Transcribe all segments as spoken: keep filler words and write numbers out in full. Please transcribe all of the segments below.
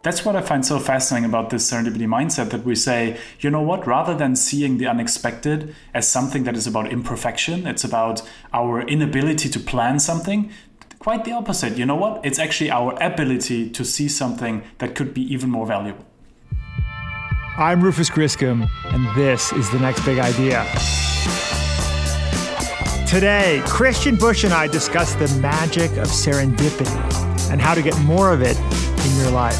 That's what I find so fascinating about this serendipity mindset, that we say, you know what, rather than seeing the unexpected as something that is about imperfection, it's about our inability to plan something, quite the opposite. You know what? It's actually our ability to see something that could be even more valuable. I'm Rufus Griscom, and this is The Next Big Idea. Today, Christian Busch and I discuss the magic of serendipity and how to get more of it in your life.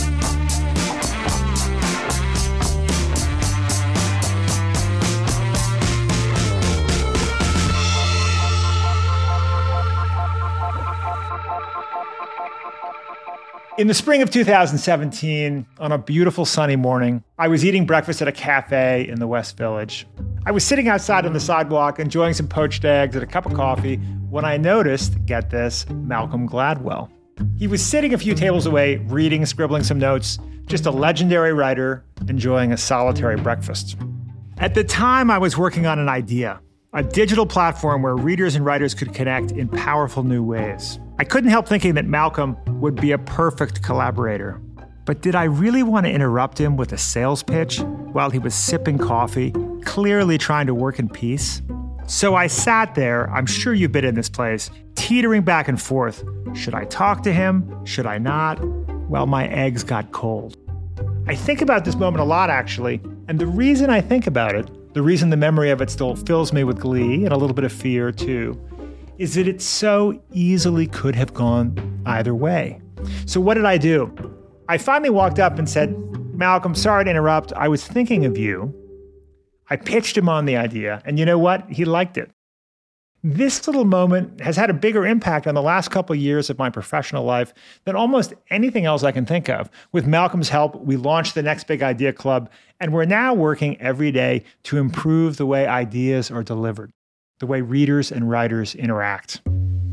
In the spring of two thousand seventeen, on a beautiful sunny morning, I was eating breakfast at a cafe in the West Village. I was sitting outside on the sidewalk enjoying some poached eggs and a cup of coffee when I noticed, get this, Malcolm Gladwell. He was sitting a few tables away, reading, scribbling some notes, just a legendary writer enjoying a solitary breakfast. At the time, I was working on an idea, a digital platform where readers and writers could connect in powerful new ways. I couldn't help thinking that Malcolm would be a perfect collaborator. But did I really want to interrupt him with a sales pitch while he was sipping coffee, clearly trying to work in peace? So I sat there, I'm sure you've been in this place, teetering back and forth. Should I talk to him? Should I not? Well, my eggs got cold. I think about this moment a lot, actually, and the reason I think about it, the reason the memory of it still fills me with glee and a little bit of fear, too, is that it so easily could have gone either way. So what did I do? I finally walked up and said, Malcolm, sorry to interrupt. I was thinking of you. I pitched him on the idea, and you know what? He liked it. This little moment has had a bigger impact on the last couple of years of my professional life than almost anything else I can think of. With Malcolm's help, we launched the Next Big Idea Club, and we're now working every day to improve the way ideas are delivered, the way readers and writers interact.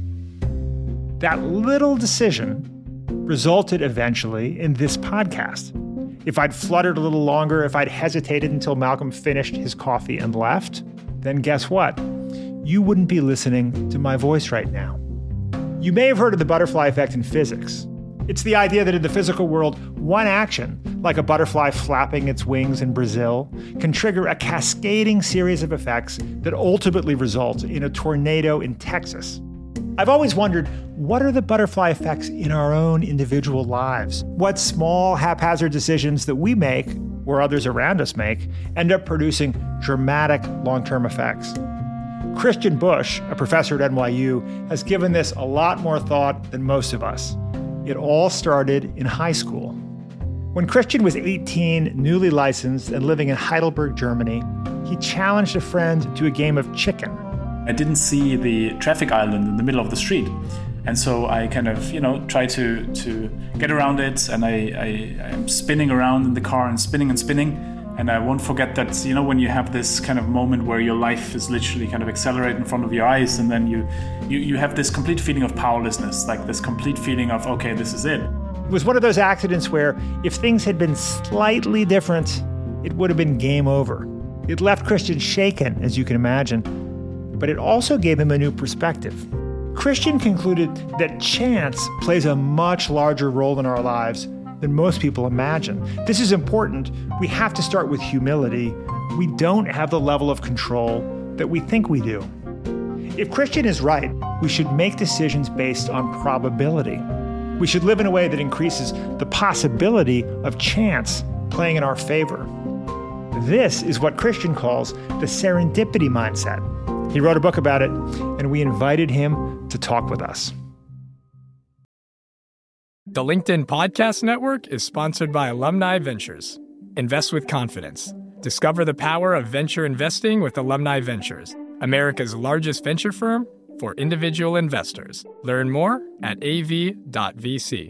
That little decision resulted eventually in this podcast. If I'd fluttered a little longer, if I'd hesitated until Malcolm finished his coffee and left, then guess what? You wouldn't be listening to my voice right now. You may have heard of the butterfly effect in physics. It's the idea that in the physical world, one action, like a butterfly flapping its wings in Brazil, can trigger a cascading series of effects that ultimately result in a tornado in Texas. I've always wondered, what are the butterfly effects in our own individual lives? What small, haphazard decisions that we make, or others around us make, end up producing dramatic long-term effects? Christian Busch, a professor at N Y U, has given this a lot more thought than most of us. It all started in high school. When Christian was eighteen, newly licensed, and living in Heidelberg, Germany, he challenged a friend to a game of chicken. I didn't see the traffic island in the middle of the street. And so I kind of, you know, try to, to get around it. And I, I, I'm spinning around in the car and spinning and spinning. And I won't forget that, you know, when you have this kind of moment where your life is literally kind of accelerated in front of your eyes, and then you, you, you have this complete feeling of powerlessness, like this complete feeling of, okay, this is it. It was one of those accidents where if things had been slightly different, it would have been game over. It left Christian shaken, as you can imagine, but it also gave him a new perspective. Christian concluded that chance plays a much larger role in our lives than most people imagine. This is important. We have to start with humility. We don't have the level of control that we think we do. If Christian is right, we should make decisions based on probability. We should live in a way that increases the possibility of chance playing in our favor. This is what Christian calls the serendipity mindset. He wrote a book about it, and we invited him to talk with us. The LinkedIn Podcast Network is sponsored by Alumni Ventures. Invest with confidence. Discover the power of venture investing with Alumni Ventures, America's largest venture firm for individual investors. Learn more at a v dot v c.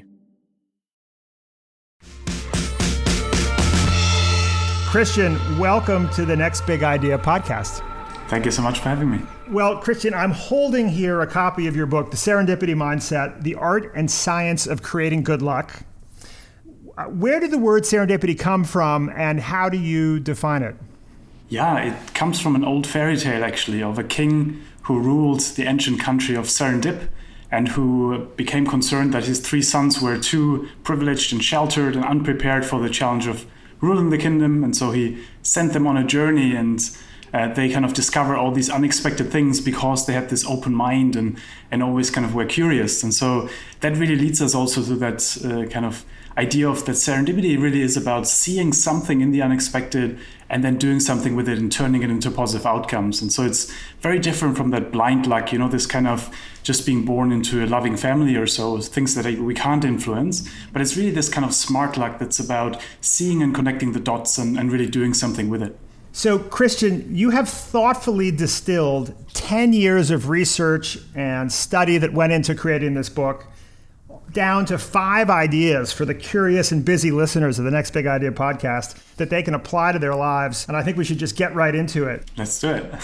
Christian, welcome to the Next Big Idea podcast. Thank you so much for having me. Well, Christian, I'm holding here a copy of your book, The Serendipity Mindset, The Art and Science of Creating Good Luck. Where did the word serendipity come from, and how do you define it? Yeah, it comes from an old fairy tale, actually, of a king who ruled the ancient country of Serendip. and who became concerned that his three sons were too privileged and sheltered and unprepared for the challenge of ruling the kingdom. And so he sent them on a journey, and uh, they kind of discover all these unexpected things because they had this open mind and, and always kind of were curious. And so that really leads us also to that uh, kind of idea of that serendipity really is about seeing something in the unexpected and then doing something with it and turning it into positive outcomes. And so it's very different from that blind luck, you know, this kind of just being born into a loving family or so, things that we can't influence. But it's really this kind of smart luck that's about seeing and connecting the dots and, and really doing something with it. So, Christian, you have thoughtfully distilled ten years of research and study that went into creating this book down to five ideas for the curious and busy listeners of the Next Big Idea podcast that they can apply to their lives. And I think we should just get right into it. Let's do it.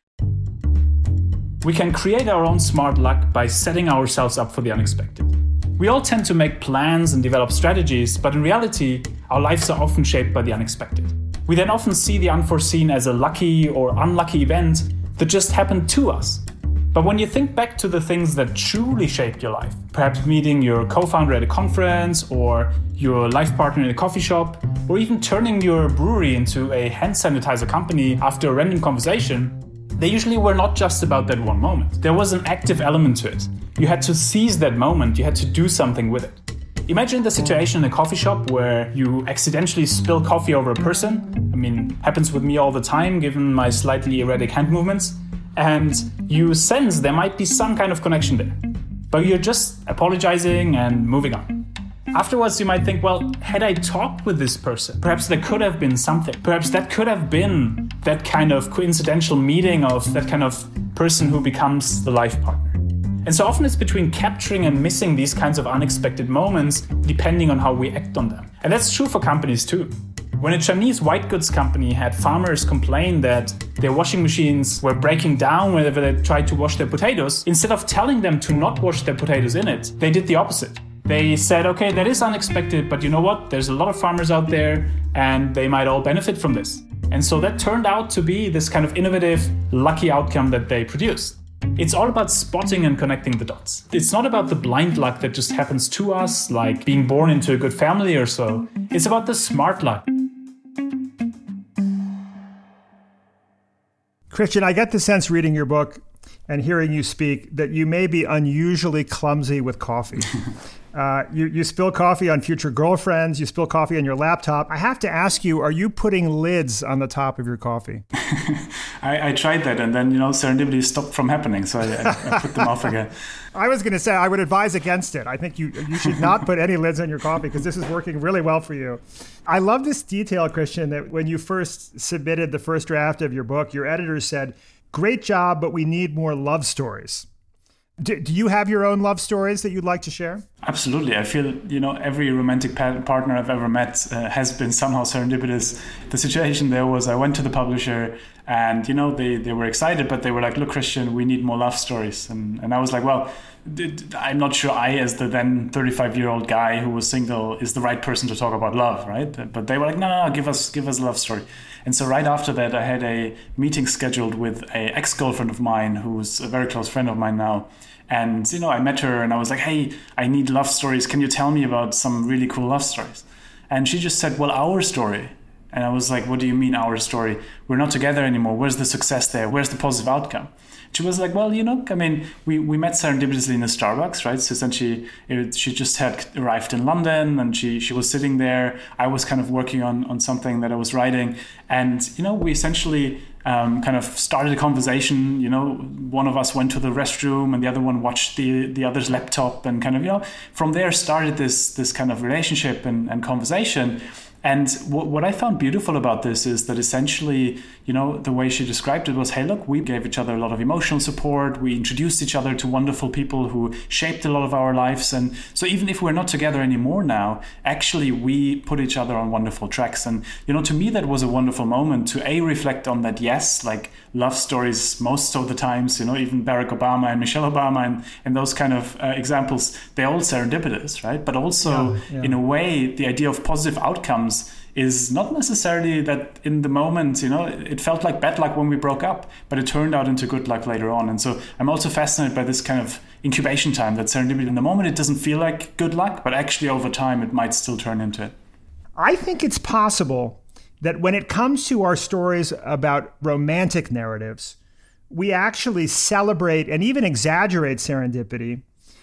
We can create our own smart luck by setting ourselves up for the unexpected. We all tend to make plans and develop strategies, but in reality, our lives are often shaped by the unexpected. We then often see the unforeseen as a lucky or unlucky event that just happened to us. But when you think back to the things that truly shaped your life, perhaps meeting your co-founder at a conference, or your life partner in a coffee shop, or even turning your brewery into a hand sanitizer company after a random conversation, they usually were not just about that one moment. There was an active element to it. You had to seize that moment, you had to do something with it. Imagine the situation in a coffee shop where you accidentally spill coffee over a person. I mean, happens with me all the time, given my slightly erratic hand movements. And you sense there might be some kind of connection there. But you're just apologizing and moving on. Afterwards, you might think, well, had I talked with this person, perhaps there could have been something. Perhaps that could have been that kind of coincidental meeting of that kind of person who becomes the life partner. And so often it's between capturing and missing these kinds of unexpected moments, depending on how we act on them. And that's true for companies too. When a Chinese white goods company had farmers complain that their washing machines were breaking down whenever they tried to wash their potatoes, instead of telling them to not wash their potatoes in it, they did the opposite. They said, okay, that is unexpected, but you know what? There's a lot of farmers out there and they might all benefit from this. And so that turned out to be this kind of innovative, lucky outcome that they produced. It's all about spotting and connecting the dots. It's not about the blind luck that just happens to us, like being born into a good family or so. It's about the smart luck. Christian, I get the sense reading your book and hearing you speak that you may be unusually clumsy with coffee. Uh, you, you spill coffee on future girlfriends, you spill coffee on your laptop. I have to ask you, are you putting lids on the top of your coffee? I, I tried that, and then, you know, serendipity stopped from happening, so I, I, I put them off again. I was going to say, I would advise against it. I think you you should not put any lids on your coffee because this is working really well for you. I love this detail, Christian, that when you first submitted the first draft of your book, your editors said, great job, but we need more love stories. Do, do you have your own love stories that you'd like to share? Absolutely. I feel, you know, every romantic pa- partner I've ever met uh, has been somehow serendipitous. The situation there was I went to the publisher and, you know, they, they were excited, but they were like, look, Christian, we need more love stories. And, and I was like, well, I'm not sure I, as the then thirty-five-year-old guy who was single, is the right person to talk about love, right? But they were like, no, no, no, give us, give us a love story. And so right after that, I had a meeting scheduled with an ex-girlfriend of mine who's a very close friend of mine now. And, you know, I met her and I was like, hey, I need love stories. Can you tell me about some really cool love stories? And she just said, well, our story. And I was like, what do you mean our story? We're not together anymore. Where's the success there? Where's the positive outcome? She was like, well, you know, I mean, we, we met serendipitously in a Starbucks, right? So essentially, it, she just had arrived in London and she she was sitting there. I was kind of working on, on something that I was writing. And, you know, we essentially um, kind of started a conversation. You know, one of us went to the restroom and the other one watched the, the other's laptop and kind of, you know, from there started this this kind of relationship and, and conversation. And what, what I found beautiful about this is that essentially, you know, the way she described it was, hey, look, we gave each other a lot of emotional support. We introduced each other to wonderful people who shaped a lot of our lives. And so even if we're not together anymore now, actually, we put each other on wonderful tracks. And, you know, to me, that was a wonderful moment to A, reflect on that, yes, like love stories most of the times, you know, even Barack Obama and Michelle Obama and, and those kind of uh, examples, they're all serendipitous, right? But also, yeah, yeah. in a way, the idea of positive outcomes is not necessarily that in the moment, you know, it felt like bad luck when we broke up, but it turned out into good luck later on. And so I'm also fascinated by this kind of incubation time, that serendipity. In the moment, it doesn't feel like good luck, but actually over time, it might still turn into it. I think it's possible that when it comes to our stories about romantic narratives, we actually celebrate and even exaggerate serendipity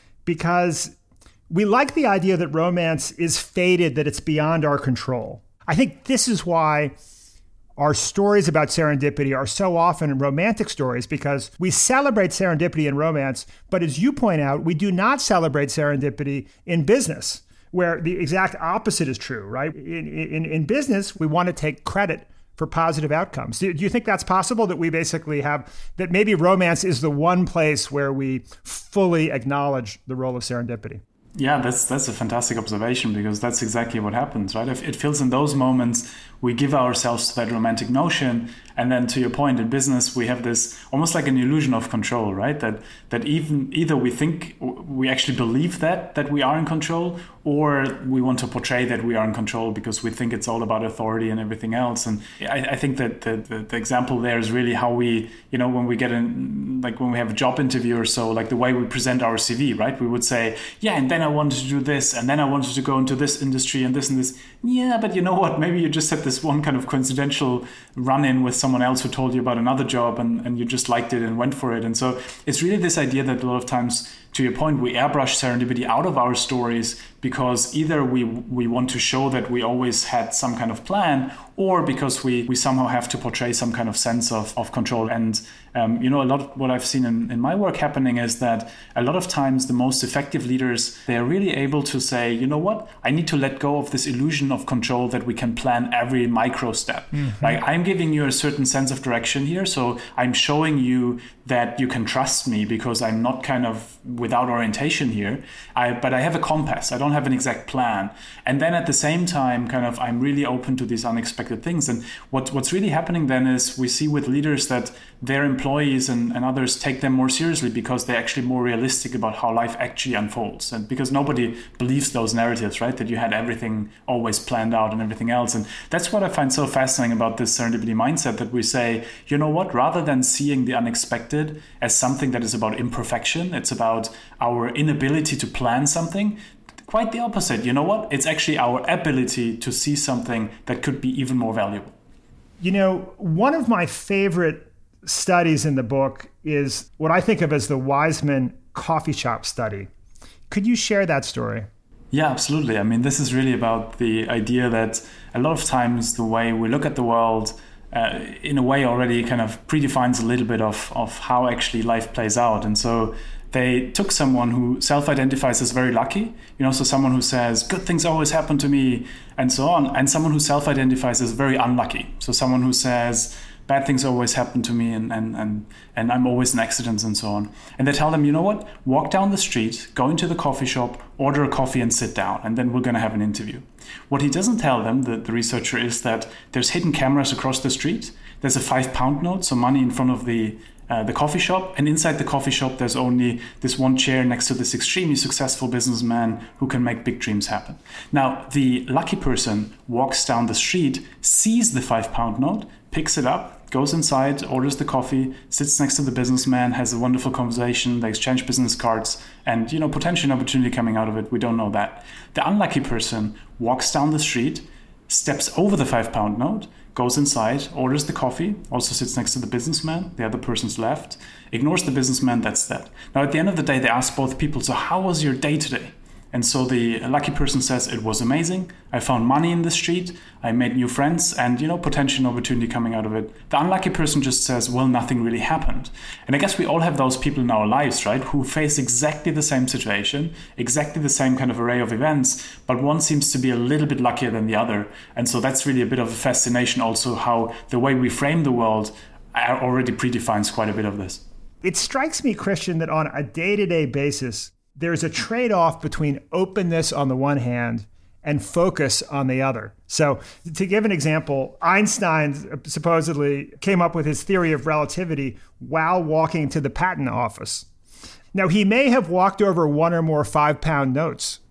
because we like the idea that romance is fated, that it's beyond our control. I think this is why our stories about serendipity are so often romantic stories, because we celebrate serendipity in romance, but as you point out, we do not celebrate serendipity in business, where the exact opposite is true, right? In, in, in business, we want to take credit for positive outcomes. Do, do you think that's possible, that we basically have, that maybe romance is the one place where we fully acknowledge the role of serendipity? Yeah, that's that's a fantastic observation, because that's exactly what happens, right? If it feels in those moments we give ourselves to that romantic notion, and then to your point, in business we have this almost like an illusion of control, right? That that even either we think we actually believe that that we are in control, or we want to portray that we are in control because we think it's all about authority and everything else. And I, I think that the, the, the example there is really how we, you know, when we get in, like when we have a job interview or so, like the way we present our C V, right? We would say, yeah, and then I wanted to do this, and then I wanted to go into this industry and this and this. Yeah, but you know what? Maybe you just had this one kind of coincidental run-in with someone else who told you about another job, and, and you just liked it and went for it. And so it's really this idea that a lot of times, to your point, we airbrush serendipity out of our stories because either we we want to show that we always had some kind of plan, or because we, we somehow have to portray some kind of sense of, of control. And, um, you know, a lot of what I've seen in, in my work happening is that a lot of times the most effective leaders, they're really able to say, you know what, I need to let go of this illusion of control that we can plan every micro step. Mm-hmm. Like, I'm giving you a certain sense of direction here. So I'm showing you that you can trust me because I'm not kind of without orientation here. I, but I have a compass. I don't have an exact plan. And then at the same time, kind of, I'm really open to these unexpected things. And what, what's really happening then is we see with leaders that their employees and, and others take them more seriously because they're actually more realistic about how life actually unfolds. And because nobody believes those narratives, right? That you had everything always planned out and everything else. And that's what I find so fascinating about this serendipity mindset, that we say, you know what, rather than seeing the unexpected as something that is about imperfection, it's about our inability to plan something. Quite the opposite. You know what? It's actually our ability to see something that could be even more valuable. You know, one of my favorite studies in the book is what I think of as the Wiseman coffee shop study. Could you share that story? Yeah, absolutely. I mean, this is really about the idea that a lot of times the way we look at the world uh, in a way already kind of predefines a little bit of, of how actually life plays out. And so they took someone who self-identifies as very lucky, you know, so someone who says, good things always happen to me, and so on, and someone who self-identifies as very unlucky. So someone who says, bad things always happen to me, and, and, and, and I'm always in accidents and so on. And they tell them, you know what, walk down the street, go into the coffee shop, order a coffee and sit down, and then we're going to have an interview. What he doesn't tell them, the, the researcher, is that there's hidden cameras across the street. There's a five pound note, so money in front of the Uh, the coffee shop, and inside the coffee shop there's only this one chair next to this extremely successful businessman who can make big dreams happen. Now, the lucky person walks down the street, sees the five pound note, picks it up, goes inside, orders the coffee, sits next to the businessman, has a wonderful conversation, they exchange business cards, and, you know, potentially an opportunity coming out of it, we don't know that. The unlucky person walks down the street, steps over the five pound note, goes inside, orders the coffee, also sits next to the businessman, the other person's left, ignores the businessman, that's that. Now, at the end of the day, they ask both people, so how was your day today? And so the lucky person says, it was amazing. I found money in the street. I made new friends and, you know, potential opportunity coming out of it. The unlucky person just says, well, nothing really happened. And I guess we all have those people in our lives, right, who face exactly the same situation, exactly the same kind of array of events, but one seems to be a little bit luckier than the other. And so that's really a bit of a fascination also, how the way we frame the world already predefines quite a bit of this. It strikes me, Christian, that on a day-to-day basis, there's a trade-off between openness on the one hand and focus on the other. So to give an example, Einstein supposedly came up with his theory of relativity while walking to the patent office. Now, he may have walked over one or more five-pound notes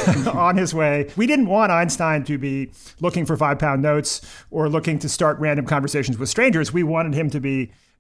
on his way. We didn't want Einstein to be looking for five-pound notes or looking to start random conversations with strangers. We wanted him to be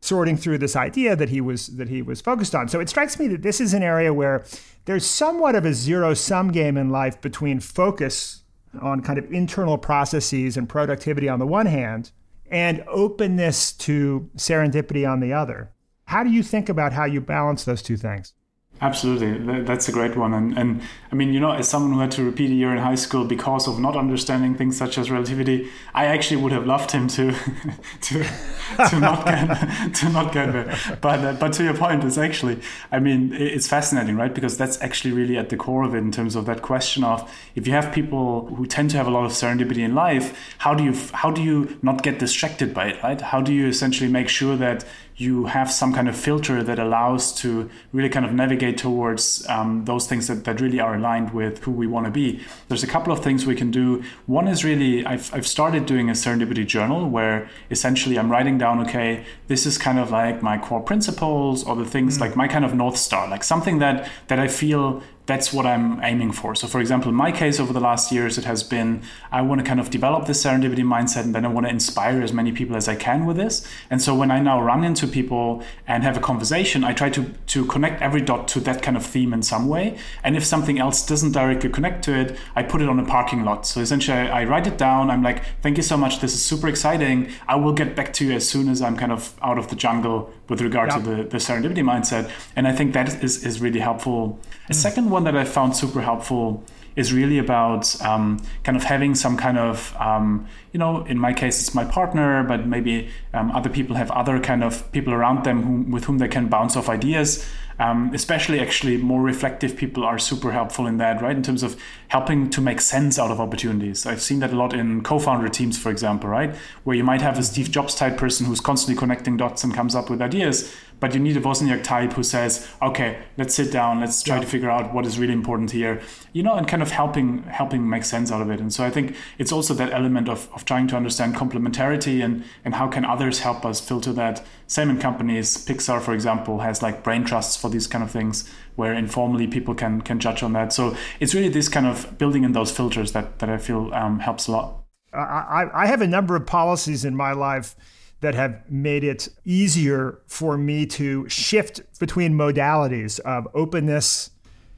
sorting through this idea that he was that he was focused on. So it strikes me that this is an area where there's somewhat of a zero-sum game in life between focus on kind of internal processes and productivity on the one hand, and openness to serendipity on the other. How do you think about how you balance those two things? Absolutely. That's a great one. And, and I mean, you know, as someone who had to repeat a year in high school because of not understanding things such as relativity, I actually would have loved him to to to not get to not get there. But uh, but to your point, it's actually, I mean, it's fascinating, right? Because that's actually really at the core of it in terms of that question of if you have people who tend to have a lot of serendipity in life, how do you how do you not get distracted by it, right? How do you essentially make sure that you have some kind of filter that allows to really kind of navigate towards um, those things that, that really are aligned with who we want to be. There's a couple of things we can do. One is really, I've, I've started doing a serendipity journal where essentially I'm writing down, okay, this is kind of like my core principles or the things mm. like my kind of North Star, like something that, that I feel that's what I'm aiming for. So for example, in my case over the last years, it has been, I want to kind of develop this serendipity mindset and then I want to inspire as many people as I can with this. And so when I now run into people and have a conversation, I try to, to connect every dot to that kind of theme in some way. And if something else doesn't directly connect to it, I put it on a parking lot. So essentially I, I write it down. I'm like, thank you so much. This is super exciting. I will get back to you as soon as I'm kind of out of the jungle with regard yeah. to the, the serendipity mindset. And I think that is, is really helpful. A mm. second one that I found super helpful is really about um, kind of having some kind of, um, you know, in my case, it's my partner, but maybe um, other people have other kind of people around them who, with whom they can bounce off ideas. Um, especially actually more reflective people are super helpful in that, right? In terms of helping to make sense out of opportunities. I've seen that a lot in co-founder teams, for example, right? Where you might have a Steve Jobs type person who's constantly connecting dots and comes up with ideas, but you need a Wozniak type who says, okay, let's sit down, let's try yeah. to figure out what is really important here, you know, and kind of helping helping make sense out of it. And so I think it's also that element of, of trying to understand complementarity and, and how can others help us filter that. Same in companies. Pixar, for example, has like brain trusts for these kind of things where informally people can can judge on that. So it's really this kind of building in those filters that, that I feel um, helps a lot. I, I have a number of policies in my life that have made it easier for me to shift between modalities of openness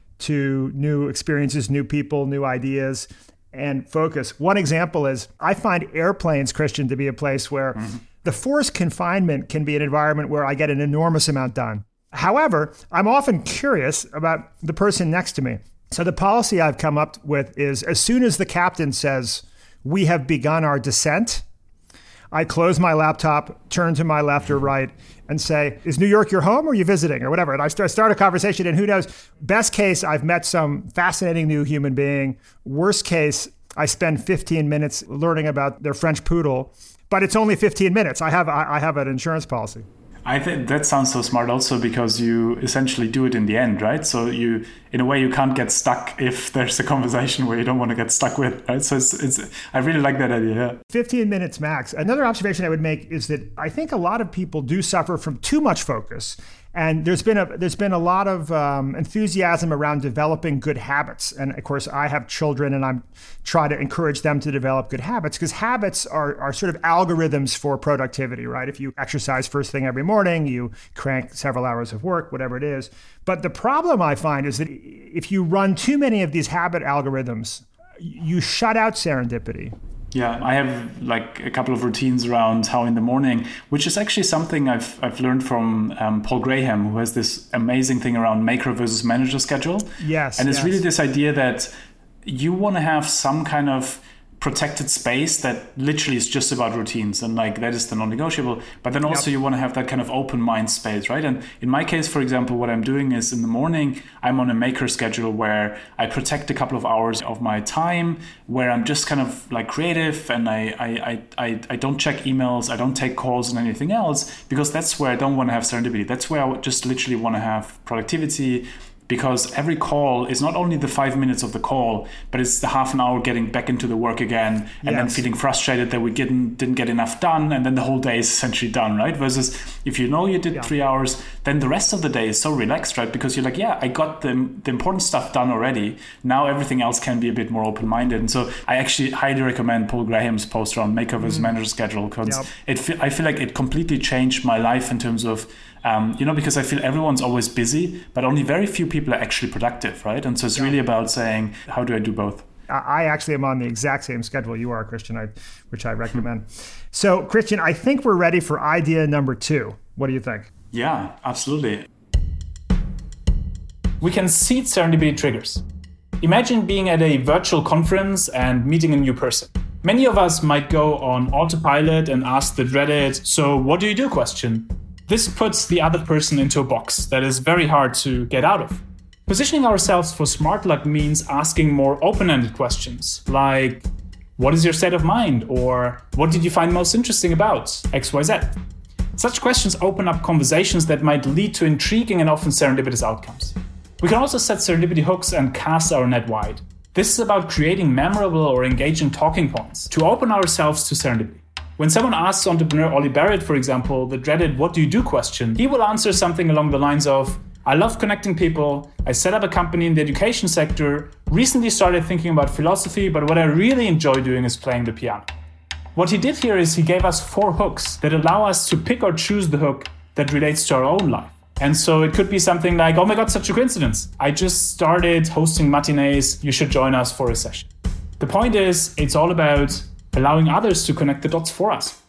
to new experiences, new people, new ideas, and focus. One example is I find airplanes, Christian, to be a place where mm-hmm. the forced confinement can be an environment where I get an enormous amount done. However, I'm often curious about the person next to me. So the policy I've come up with is as soon as the captain says, we have begun our descent, I close my laptop, turn to my left or right, and say, is New York your home or are you visiting or whatever? And I start, start a conversation, and who knows, best case, I've met some fascinating new human being. Worst case, I spend fifteen minutes learning about their French poodle, but it's only fifteen minutes. I have, I, I have an insurance policy. I think that sounds so smart also because you essentially do it in the end, right? So you, in a way, you can't get stuck if there's a conversation where you don't want to get stuck with, right? So it's, it's I really like that idea. Yeah. fifteen minutes max. Another observation I would make is that I think a lot of people do suffer from too much focus. And there's been a there's been a lot of um, enthusiasm around developing good habits. And of course, I have children and I'm trying to encourage them to develop good habits because habits are, are sort of algorithms for productivity, right? If you exercise first thing every morning, you crank several hours of work, whatever it is. But the problem I find is that if you run too many of these habit algorithms, you shut out serendipity. Yeah, I have like a couple of routines around how in the morning, which is actually something I've I've learned from um, Paul Graham, who has this amazing thing around maker versus manager schedule. Yes, and it's yes. really this idea that you want to have some kind of protected space that literally is just about routines and like that is the non-negotiable, but then also yep. you want to have that kind of open mind space, right? And in my case, for example, what I'm doing is in the morning I'm on a maker schedule where I protect a couple of hours of my time where I'm just kind of like creative and I I I I don't check emails, I don't take calls and anything else because that's where I don't want to have serendipity. That's where I just literally want to have productivity, because every call is not only the five minutes of the call, but it's the half an hour getting back into the work again, and yes. then feeling frustrated that we didn't didn't get enough done, and then the whole day is essentially done, right? Versus if you know you did yeah. three hours, then the rest of the day is so relaxed, right? Because you're like, yeah, I got the, the important stuff done already. Now everything else can be a bit more open-minded. And so I actually highly recommend Paul Graham's post on Maker versus mm. Manager Schedule, because yep. it fe- I feel like it completely changed my life in terms of Um, you know, because I feel everyone's always busy, but only very few people are actually productive, right? And so it's yeah. really about saying, how do I do both? I actually am on the exact same schedule you are, Christian, I, which I recommend. So, Christian, I think we're ready for idea number two. What do you think? Yeah, absolutely. We can seed serendipity triggers. Imagine being at a virtual conference and meeting a new person. Many of us might go on autopilot and ask the dreaded, so what do you do question. This puts the other person into a box that is very hard to get out of. Positioning ourselves for smart luck means asking more open-ended questions, like, what is your state of mind? Or what did you find most interesting about X Y Z? Such questions open up conversations that might lead to intriguing and often serendipitous outcomes. We can also set serendipity hooks and cast our net wide. This is about creating memorable or engaging talking points to open ourselves to serendipity. When someone asks entrepreneur Ollie Barrett, for example, the dreaded what do you do question, he will answer something along the lines of, I love connecting people, I set up a company in the education sector, recently started thinking about philosophy, but what I really enjoy doing is playing the piano. What he did here is he gave us four hooks that allow us to pick or choose the hook that relates to our own life. And so it could be something like, oh my God, such a coincidence. I just started hosting matinees, you should join us for a session. The point is, it's all about allowing others to connect the dots for us.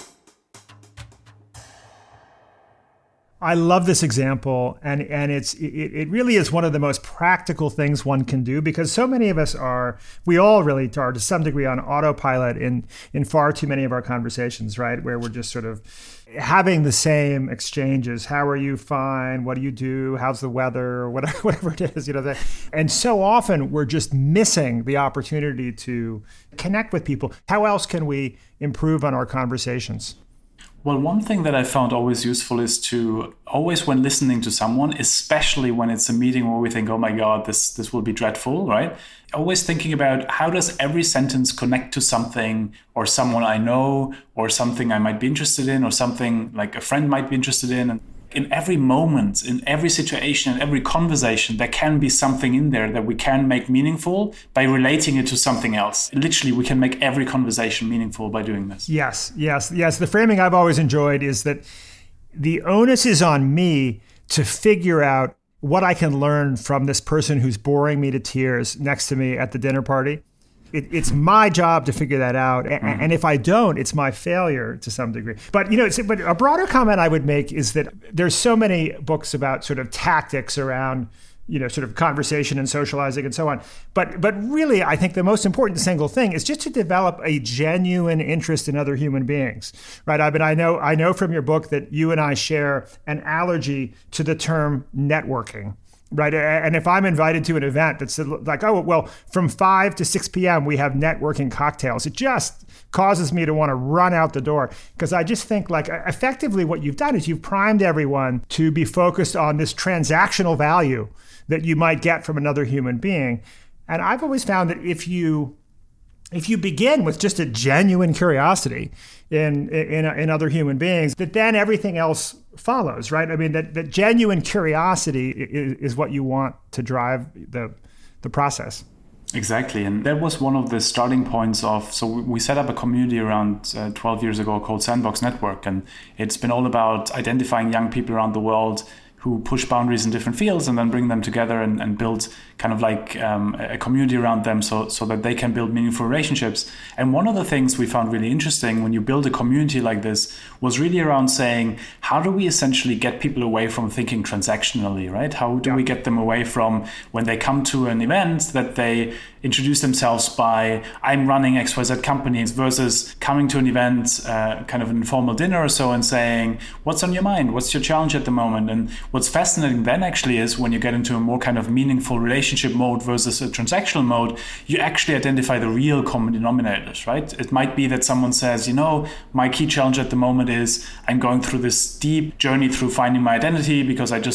I love this example, and and it's it, it really is one of the most practical things one can do, because so many of us are, we all really are to some degree on autopilot in in far too many of our conversations, right? Where we're just sort of having the same exchanges. How are you? Fine. What do you do? How's the weather? Whatever, whatever it is, you know. That, and so often we're just missing the opportunity to connect with people. How else can we improve on our conversations? Well, one thing that I found always useful is to always, when listening to someone, especially when it's a meeting where we think, oh my God, this this will be dreadful, right? Always thinking about how does every sentence connect to something or someone I know or something I might be interested in or something like a friend might be interested in. And in every moment, in every situation, in every conversation, there can be something in there that we can make meaningful by relating it to something else. Literally, we can make every conversation meaningful by doing this. Yes, yes, yes. The framing I've always enjoyed is that the onus is on me to figure out what I can learn from this person who's boring me to tears next to me at the dinner party. It, it's my job to figure that out. And, mm-hmm. and if I don't, it's my failure to some degree. But, you know, it's, but a broader comment I would make is that there's so many books about sort of tactics around, you know, sort of conversation and socializing and so on. But but really, I think the most important single thing is just to develop a genuine interest in other human beings, right? I mean, I know I know from your book that you and I share an allergy to the term networking. Right. And if I'm invited to an event that's like, oh, well, from five to six p.m., we have networking cocktails, it just causes me to want to run out the door, because I just think like effectively what you've done is you've primed everyone to be focused on this transactional value that you might get from another human being. And I've always found that if you if you begin with just a genuine curiosity in in, in other human beings, that then everything else follows, right? I mean, that, that genuine curiosity is, is what you want to drive the the process. Exactly. And that was one of the starting points of, so we set up a community around uh, twelve years ago called Sandbox Network. And it's been all about identifying young people around the world who push boundaries in different fields and then bring them together and, and build kind of like um, a community around them so, so that they can build meaningful relationships. And one of the things we found really interesting when you build a community like this was really around saying, how do we essentially get people away from thinking transactionally, right? How do yeah. we get them away from when they come to an event that they introduce themselves by, I'm running X Y Z companies, versus coming to an event, uh, kind of an informal dinner or so, and saying, what's on your mind? What's your challenge at the moment? And what's fascinating then actually is when you get into a more kind of meaningful relationship mode versus a transactional mode, you actually identify the real common denominators, right? It might be that someone says, you know, my key challenge at the moment is I'm going through this deep journey through finding my identity because I just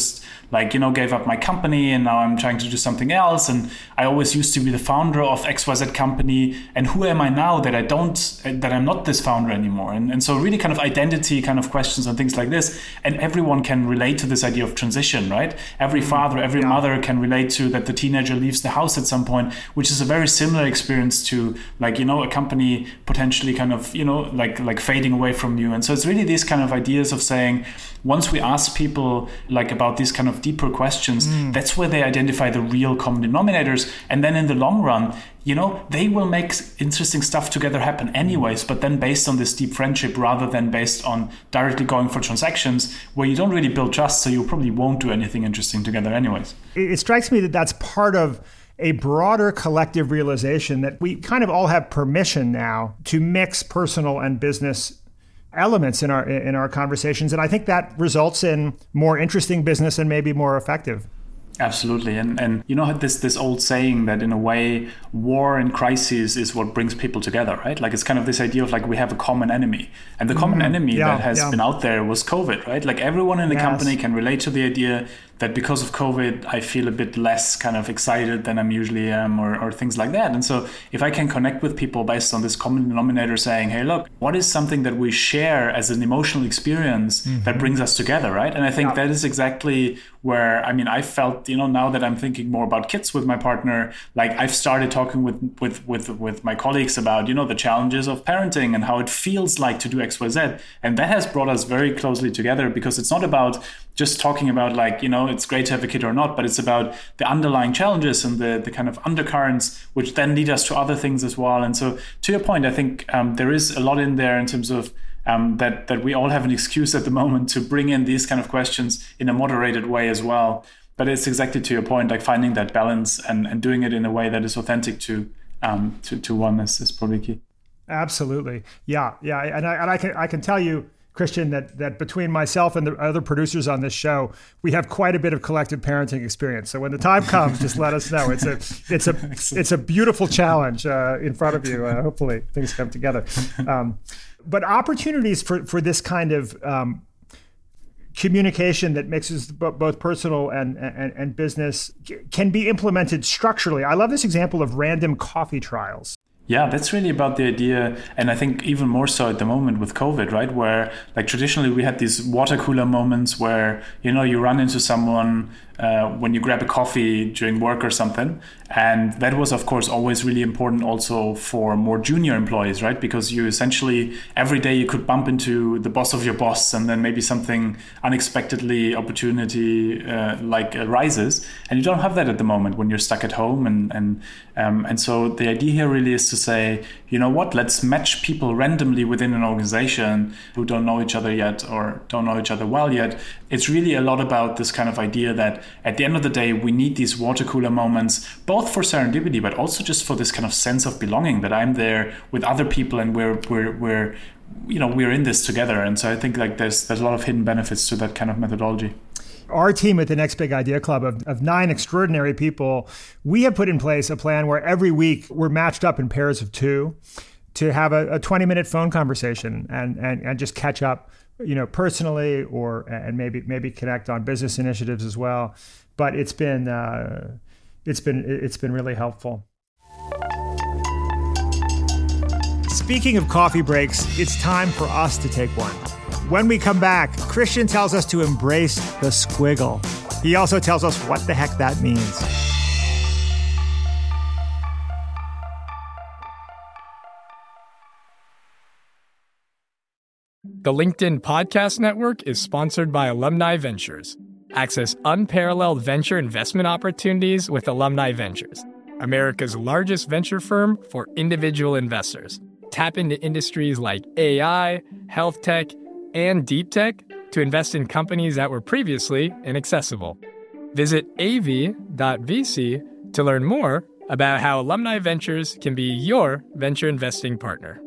like, you know, gave up my company and now I'm trying to do something else. And I always used to be the founder of X Y Z company. And who am I now that I don't, that I'm not this founder anymore? And, and so really kind of identity kind of questions and things like this. And everyone can relate to this idea of transition, right? Every father, every yeah. mother can relate to that the teenager leaves the house at some point, which is a very similar experience to like, you know, a company potentially kind of, you know, like, like fading away from you. And so it's really these kind of ideas of saying, once we ask people like about these kind of deeper questions, mm. that's where they identify the real common denominators. And then in the long run, you know, they will make interesting stuff together happen anyways, but then based on this deep friendship rather than based on directly going for transactions where you don't really build trust, so you probably won't do anything interesting together anyways. It strikes me that that's part of a broader collective realization that we kind of all have permission now to mix personal and business elements in our in our conversations. And I think that results in more interesting business and maybe more effective. Absolutely. And and you know this this old saying that in a way war and crisis is what brings people together, right? Like it's kind of this idea of like we have a common enemy. And the common mm-hmm. enemy yeah, that has yeah. been out there was COVID, right? Like everyone in the yes. company can relate to the idea that because of COVID, I feel a bit less kind of excited than I'm usually am or, or things like that. And so if I can connect with people based on this common denominator saying, hey, look, what is something that we share as an emotional experience mm-hmm. that brings us together, right? And I think yeah. that is exactly where, I mean, I felt, you know, now that I'm thinking more about kids with my partner, like I've started talking with, with, with, with my colleagues about, you know, the challenges of parenting and how it feels like to do X Y Z. And that has brought us very closely together because it's not about just talking about like, you know, it's great to have a kid or not, but it's about the underlying challenges and the, the kind of undercurrents, which then lead us to other things as well. And so to your point, I think um, there is a lot in there in terms of um, that, that we all have an excuse at the moment to bring in these kind of questions in a moderated way as well. But it's exactly to your point, like finding that balance and, and doing it in a way that is authentic to um, to, to one is, is probably key. Absolutely. Yeah. Yeah. And I, and I can I can tell you, Christian, that that between myself and the other producers on this show, we have quite a bit of collective parenting experience. So when the time comes, just let us know. It's a it's a it's a beautiful challenge uh, in front of you. Uh, hopefully things come together. Um, but opportunities for for this kind of um, communication that mixes both personal and, and and business can be implemented structurally. I love this example of random coffee trials. Yeah, that's really about the idea. And I think even more so at the moment with COVID, right? Where like traditionally we had these water cooler moments where, you know, you run into someone uh, when you grab a coffee during work or something. And that was, of course, always really important also for more junior employees, right? Because you essentially every day you could bump into the boss of your boss and then maybe something unexpectedly opportunity uh, like arises. And you don't have that at the moment when you're stuck at home. And, and, um, and so the idea here really is to say, you know what, let's match people randomly within an organization who don't know each other yet or don't know each other well yet. It's really a lot about this kind of idea that at the end of the day, we need these water cooler moments, both for serendipity, but also just for this kind of sense of belonging that I'm there with other people and we're, we're, we're, you know, we're in this together. And so I think like there's, there's a lot of hidden benefits to that kind of methodology. Our team at the Next Big Idea Club of, of nine extraordinary people, we have put in place a plan where every week we're matched up in pairs of two to have a, a twenty minute phone conversation and, and, and just catch up, you know, personally or and maybe maybe connect on business initiatives as well. But it's been uh, it's been it's been really helpful. Speaking of coffee breaks, it's time for us to take one. When we come back, Christian tells us to embrace the squiggle. He also tells us what the heck that means. The LinkedIn Podcast Network is sponsored by Alumni Ventures. Access unparalleled venture investment opportunities with Alumni Ventures, America's largest venture firm for individual investors. Tap into industries like A I, health tech, and deep tech to invest in companies that were previously inaccessible. Visit a v dot v c to learn more about how Alumni Ventures can be your venture investing partner.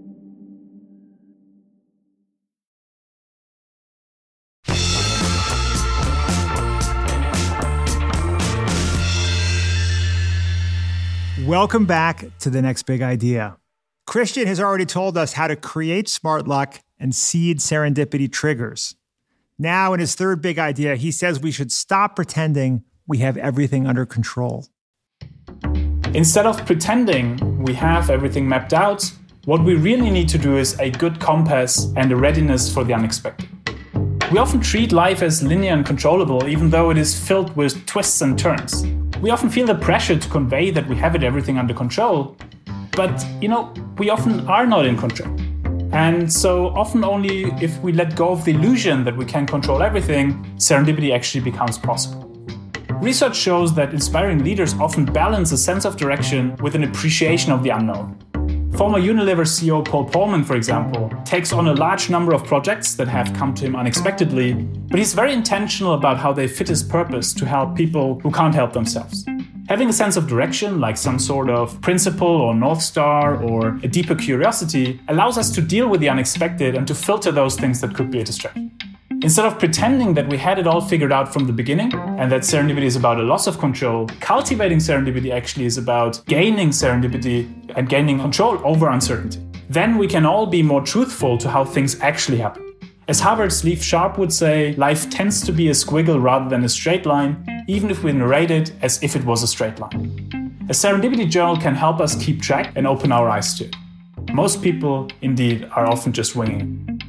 Welcome back to The Next Big Idea. Christian has already told us how to create smart luck and seed serendipity triggers. Now, in his third big idea, he says we should stop pretending we have everything under control. Instead of pretending we have everything mapped out, what we really need to do is a good compass and a readiness for the unexpected. We often treat life as linear and controllable, even though it is filled with twists and turns. We often feel the pressure to convey that we have it everything under control, but, you know, we often are not in control. And so often only if we let go of the illusion that we can control everything, serendipity actually becomes possible. Research shows that inspiring leaders often balance a sense of direction with an appreciation of the unknown. Former Unilever C E O Paul Polman, for example, takes on a large number of projects that have come to him unexpectedly, but he's very intentional about how they fit his purpose to help people who can't help themselves. Having a sense of direction, like some sort of principle or North Star or a deeper curiosity, allows us to deal with the unexpected and to filter those things that could be a distraction. Instead of pretending that we had it all figured out from the beginning and that serendipity is about a loss of control, cultivating serendipity actually is about gaining serendipity and gaining control over uncertainty. Then we can all be more truthful to how things actually happen. As Harvard's Leif Sharp would say, life tends to be a squiggle rather than a straight line, even if we narrate it as if it was a straight line. A serendipity journal can help us keep track and open our eyes to it. Most people, indeed, are often just winging it.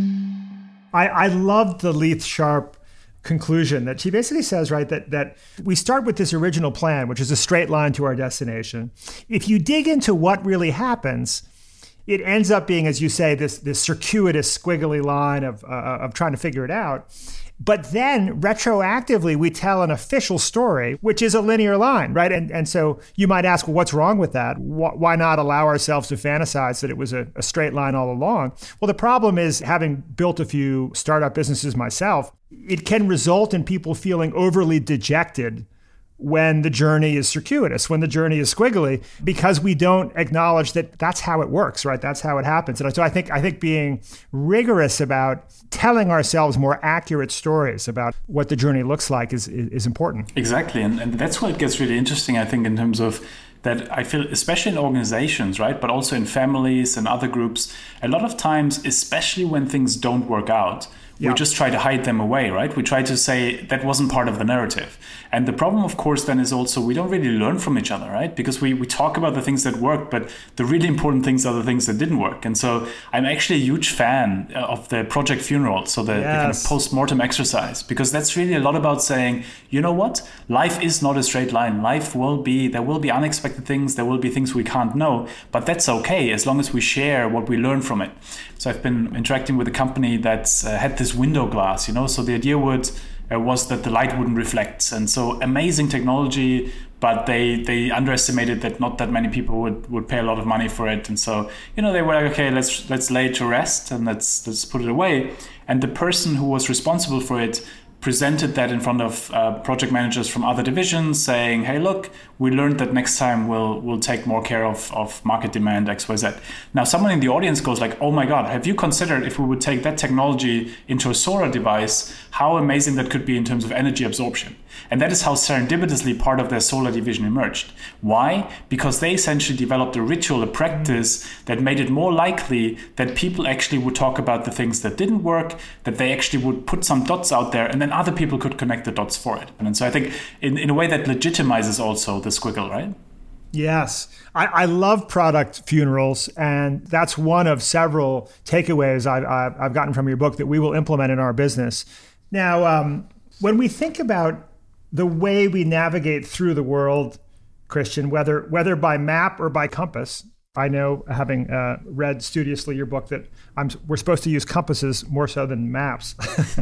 I, I loved the Leif Sharp conclusion that she basically says, right, that, that we start with this original plan, which is a straight line to our destination. If you dig into what really happens, it ends up being, as you say, this, this circuitous, squiggly line of, uh, of trying to figure it out. But then retroactively, we tell an official story, which is a linear line, right? And and so you might ask, well, what's wrong with that? Why not allow ourselves to fantasize that it was a, a straight line all along? Well, the problem is, having built a few startup businesses myself, it can result in people feeling overly dejected when the journey is circuitous, when the journey is squiggly, because we don't acknowledge that that's how it works, right? That's how it happens. And so I think I think being rigorous about telling ourselves more accurate stories about what the journey looks like is is, is important. Exactly. And, and that's where it gets really interesting, I think, in terms of that I feel, especially in organizations, right, but also in families and other groups, a lot of times, especially when things don't work out, we yeah. just try to hide them away, right? We try to say that wasn't part of the narrative. And the problem, of course, then is also we don't really learn from each other, right? Because we, we talk about the things that work, but the really important things are the things that didn't work. And so I'm actually a huge fan of the Project Funeral, so the, yes. the kind of post-mortem exercise, because that's really a lot about saying, you know what? Life is not a straight line. Life will be, there will be unexpected things, there will be things we can't know, but that's okay as long as we share what we learn from it. So I've been interacting with a company that's uh, had this window glass, you know, so the idea would uh, was that the light wouldn't reflect. And so amazing technology, but they they underestimated that not that many people would, would pay a lot of money for it. And so, you know, they were like, okay, let's let's lay it to rest and let's let's put it away. And the person who was responsible for it presented that in front of uh, project managers from other divisions, saying, hey, look, we learned that next time we'll we'll take more care of, of market demand X Y Z. Now, someone in the audience goes like, oh my God, have you considered if we would take that technology into a solar device, how amazing that could be in terms of energy absorption? And that is how serendipitously part of their solar division emerged. Why? Because they essentially developed a ritual, a practice that made it more likely that people actually would talk about the things that didn't work, that they actually would put some dots out there, and then other people could connect the dots for it. And so I think in, in a way that legitimizes also the squiggle, right? Yes. I, I love product funerals, and that's one of several takeaways I've, I've, I've gotten from your book that we will implement in our business. Now, um, when we think about the way we navigate through the world, Christian, whether whether by map or by compass, I know, having uh, read studiously your book, that I'm, we're supposed to use compasses more so than maps.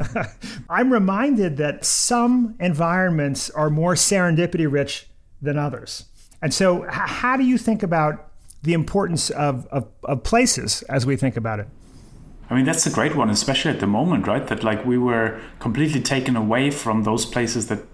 I'm reminded that some environments are more serendipity rich than others. And so h- how do you think about the importance of, of, of places as we think about it? I mean, that's a great one, especially at the moment, right? That like we were completely taken away from those places that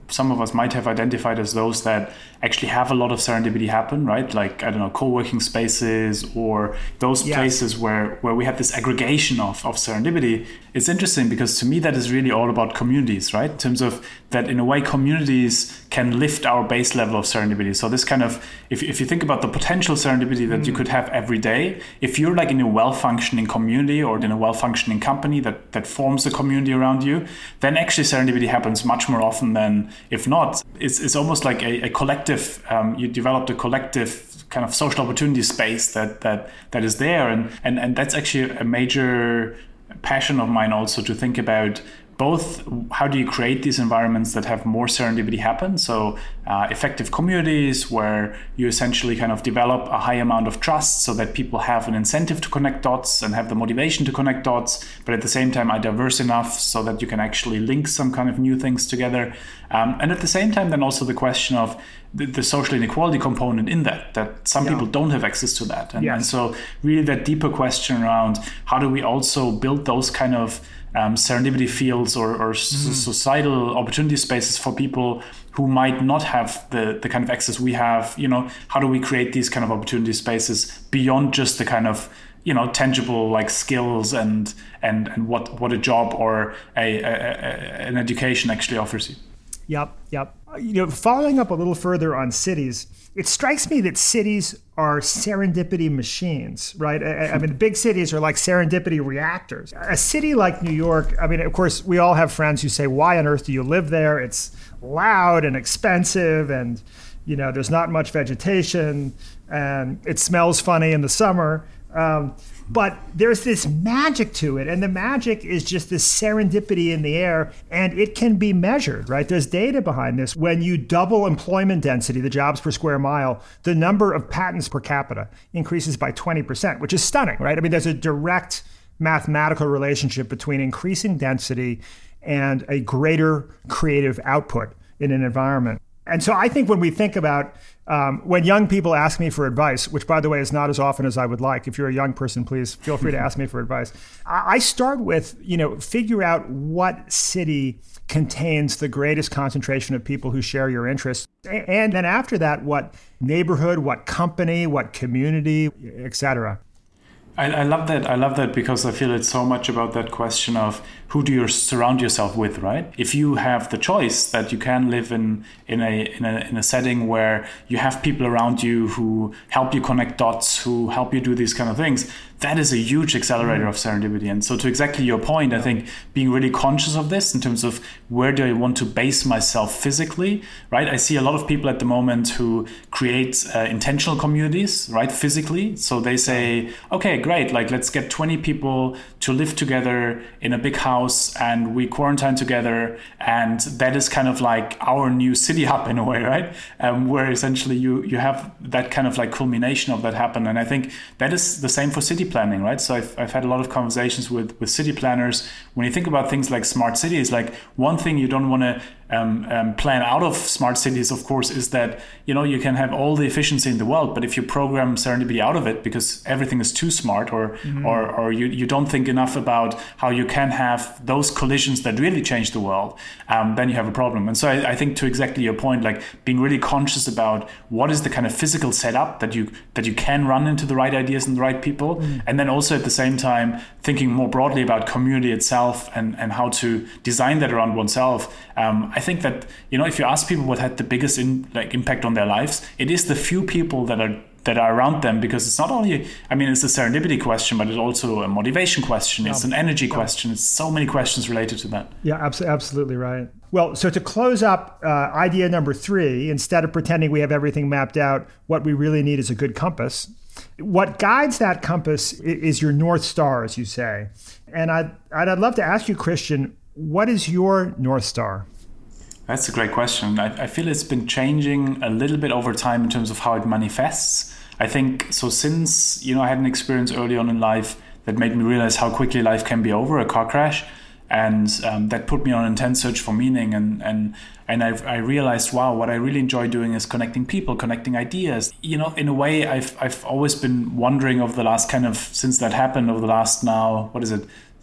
some of us might have identified as those that actually have a lot of serendipity happen, right? Like, I don't know, co-working spaces or those yes. places where, where we have this aggregation of, of serendipity. It's interesting because to me, that is really all about communities, right? In terms of that, in a way, communities can lift our base level of serendipity. So this kind of, if, if you think about the potential serendipity that mm. you could have every day, if you're like in a well-functioning community or in a well-functioning company that, that forms a community around you, then actually serendipity happens much more often than if not. It's, it's almost like a, a collective, um, you developed a collective kind of social opportunity space that that that is there. And, and, and that's actually a major passion of mine also, to think about both how do you create these environments that have more serendipity happen. So uh, effective communities where you essentially kind of develop a high amount of trust so that people have an incentive to connect dots and have the motivation to connect dots, but at the same time are diverse enough so that you can actually link some kind of new things together. Um, and at the same time, then also the question of the, the social inequality component in that, that some yeah. people don't have access to that. And, yes. and so really that deeper question around how do we also build those kind of Um, serendipity fields or, or mm. societal opportunity spaces for people who might not have the, the kind of access we have. You know, how do we create these kind of opportunity spaces beyond just the kind of, you know, tangible like skills and and and what what a job or a, a, a an education actually offers you. Yep, yep. You know, following up a little further on cities, it strikes me that cities are serendipity machines, right? I, I mean, the big cities are like serendipity reactors. A city like New York, I mean, of course, we all have friends who say, why on earth do you live there? It's loud and expensive and, you know, there's not much vegetation and it smells funny in the summer. Um, But there's this magic to it, and the magic is just this serendipity in the air, and it can be measured, right? There's data behind this. When you double employment density, the jobs per square mile, the number of patents per capita increases by twenty percent, which is stunning, right? I mean, there's a direct mathematical relationship between increasing density and a greater creative output in an environment. And so I think when we think about um, when young people ask me for advice, which by the way is not as often as I would like, if you're a young person, please feel free to ask me for advice. I start with, you know, figure out what city contains the greatest concentration of people who share your interests. And then after that, what neighborhood, what company, what community, et cetera. I, I love that. I love that because I feel it's so much about that question of who do you surround yourself with, right? If you have the choice that you can live in in a in a in a setting where you have people around you who help you connect dots, who help you do these kind of things, that is a huge accelerator mm. of serendipity. And so to exactly your point, I think being really conscious of this in terms of where do I want to base myself physically, right? I see a lot of people at the moment who create uh, intentional communities, right, physically. So they say, okay, great, like let's get twenty people to live together in a big house and we quarantine together. And that is kind of like our new city hub in a way, right? Um, where essentially you, you have that kind of like culmination of that happen. And I think that is the same for city planning, right? So I've, I've had a lot of conversations with, with city planners. When you think about things like smart cities, like one thing you don't want to um, um, plan out of smart cities, of course, is that, you know, you can have all the efficiency in the world, but if you program serendipity out of it because everything is too smart or mm-hmm. or, or you, you don't think enough about how you can have those collisions that really change the world, um, then you have a problem. And so I, I think to exactly your point, like being really conscious about what is the kind of physical setup that you that you can run into the right ideas and the right people. Mm. And then also at the same time, thinking more broadly about community itself and, and how to design that around oneself. Um, I think that, you know, if you ask people what had the biggest in, like impact on their lives, it is the few people that are that are around them, because it's not only, I mean, it's a serendipity question, but it's also a motivation question. Yeah. It's an energy yeah. question. It's so many questions related to that. Yeah, abs- absolutely right. Well, so to close up, uh, idea number three, instead of pretending we have everything mapped out, what we really need is a good compass. What guides that compass is your North Star, as you say. And I'd, I'd love to ask you, Christian, what is your North Star? That's a great question. I, I feel it's been changing a little bit over time in terms of how it manifests. I think so since, you know, I had an experience early on in life that made me realize how quickly life can be over, a car crash. And um, that put me on an intense search for meaning. And and and I've, I realized, wow, what I really enjoy doing is connecting people, connecting ideas. You know, in a way, I've I've always been wondering over the last kind of, since that happened over the last now, what is it,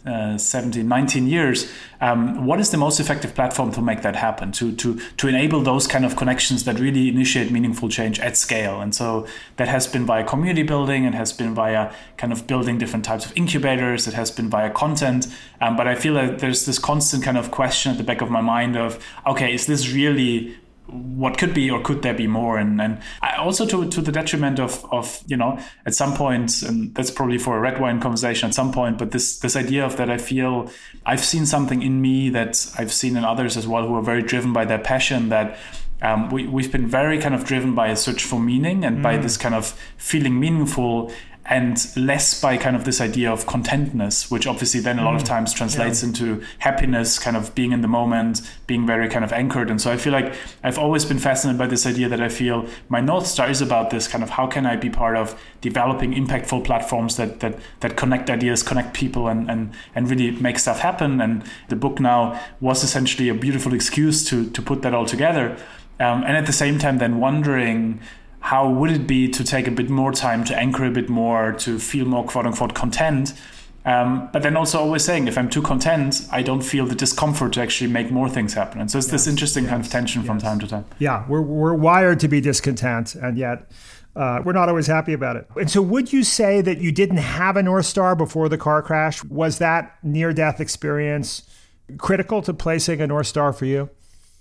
uh, seventeen, nineteen years, um, what is the most effective platform to make that happen, to to to enable those kind of connections that really initiate meaningful change at scale? And so that has been via community building, it has been via kind of building different types of incubators, it has been via content. Um, but I feel like there's this constant kind of question at the back of my mind of, okay, is this really what could be, or could there be more? And and I also to to the detriment of of you know, at some point, and that's probably for a red wine conversation at some point, but this this idea of that I feel I've seen something in me that I've seen in others as well who are very driven by their passion, that um, we, we've been very kind of driven by a search for meaning and mm. by this kind of feeling meaningful, and less by kind of this idea of contentness, which obviously then a lot of times translates yeah. into happiness, kind of being in the moment, being very kind of anchored. And so I feel like I've always been fascinated by this idea that I feel my North Star is about this kind of, how can I be part of developing impactful platforms that that that connect ideas, connect people, and and and really make stuff happen. And the book now was essentially a beautiful excuse to to put that all together. Um, and at the same time then wondering, how would it be to take a bit more time to anchor a bit more, to feel more quote unquote content? Um, but then also always saying, if I'm too content, I don't feel the discomfort to actually make more things happen. And so it's yes, this interesting yes, kind of tension yes. from time to time. Yeah, we're we're wired to be discontent, and yet uh, we're not always happy about it. And so would you say that you didn't have a North Star before the car crash? Was that near-death experience critical to placing a North Star for you?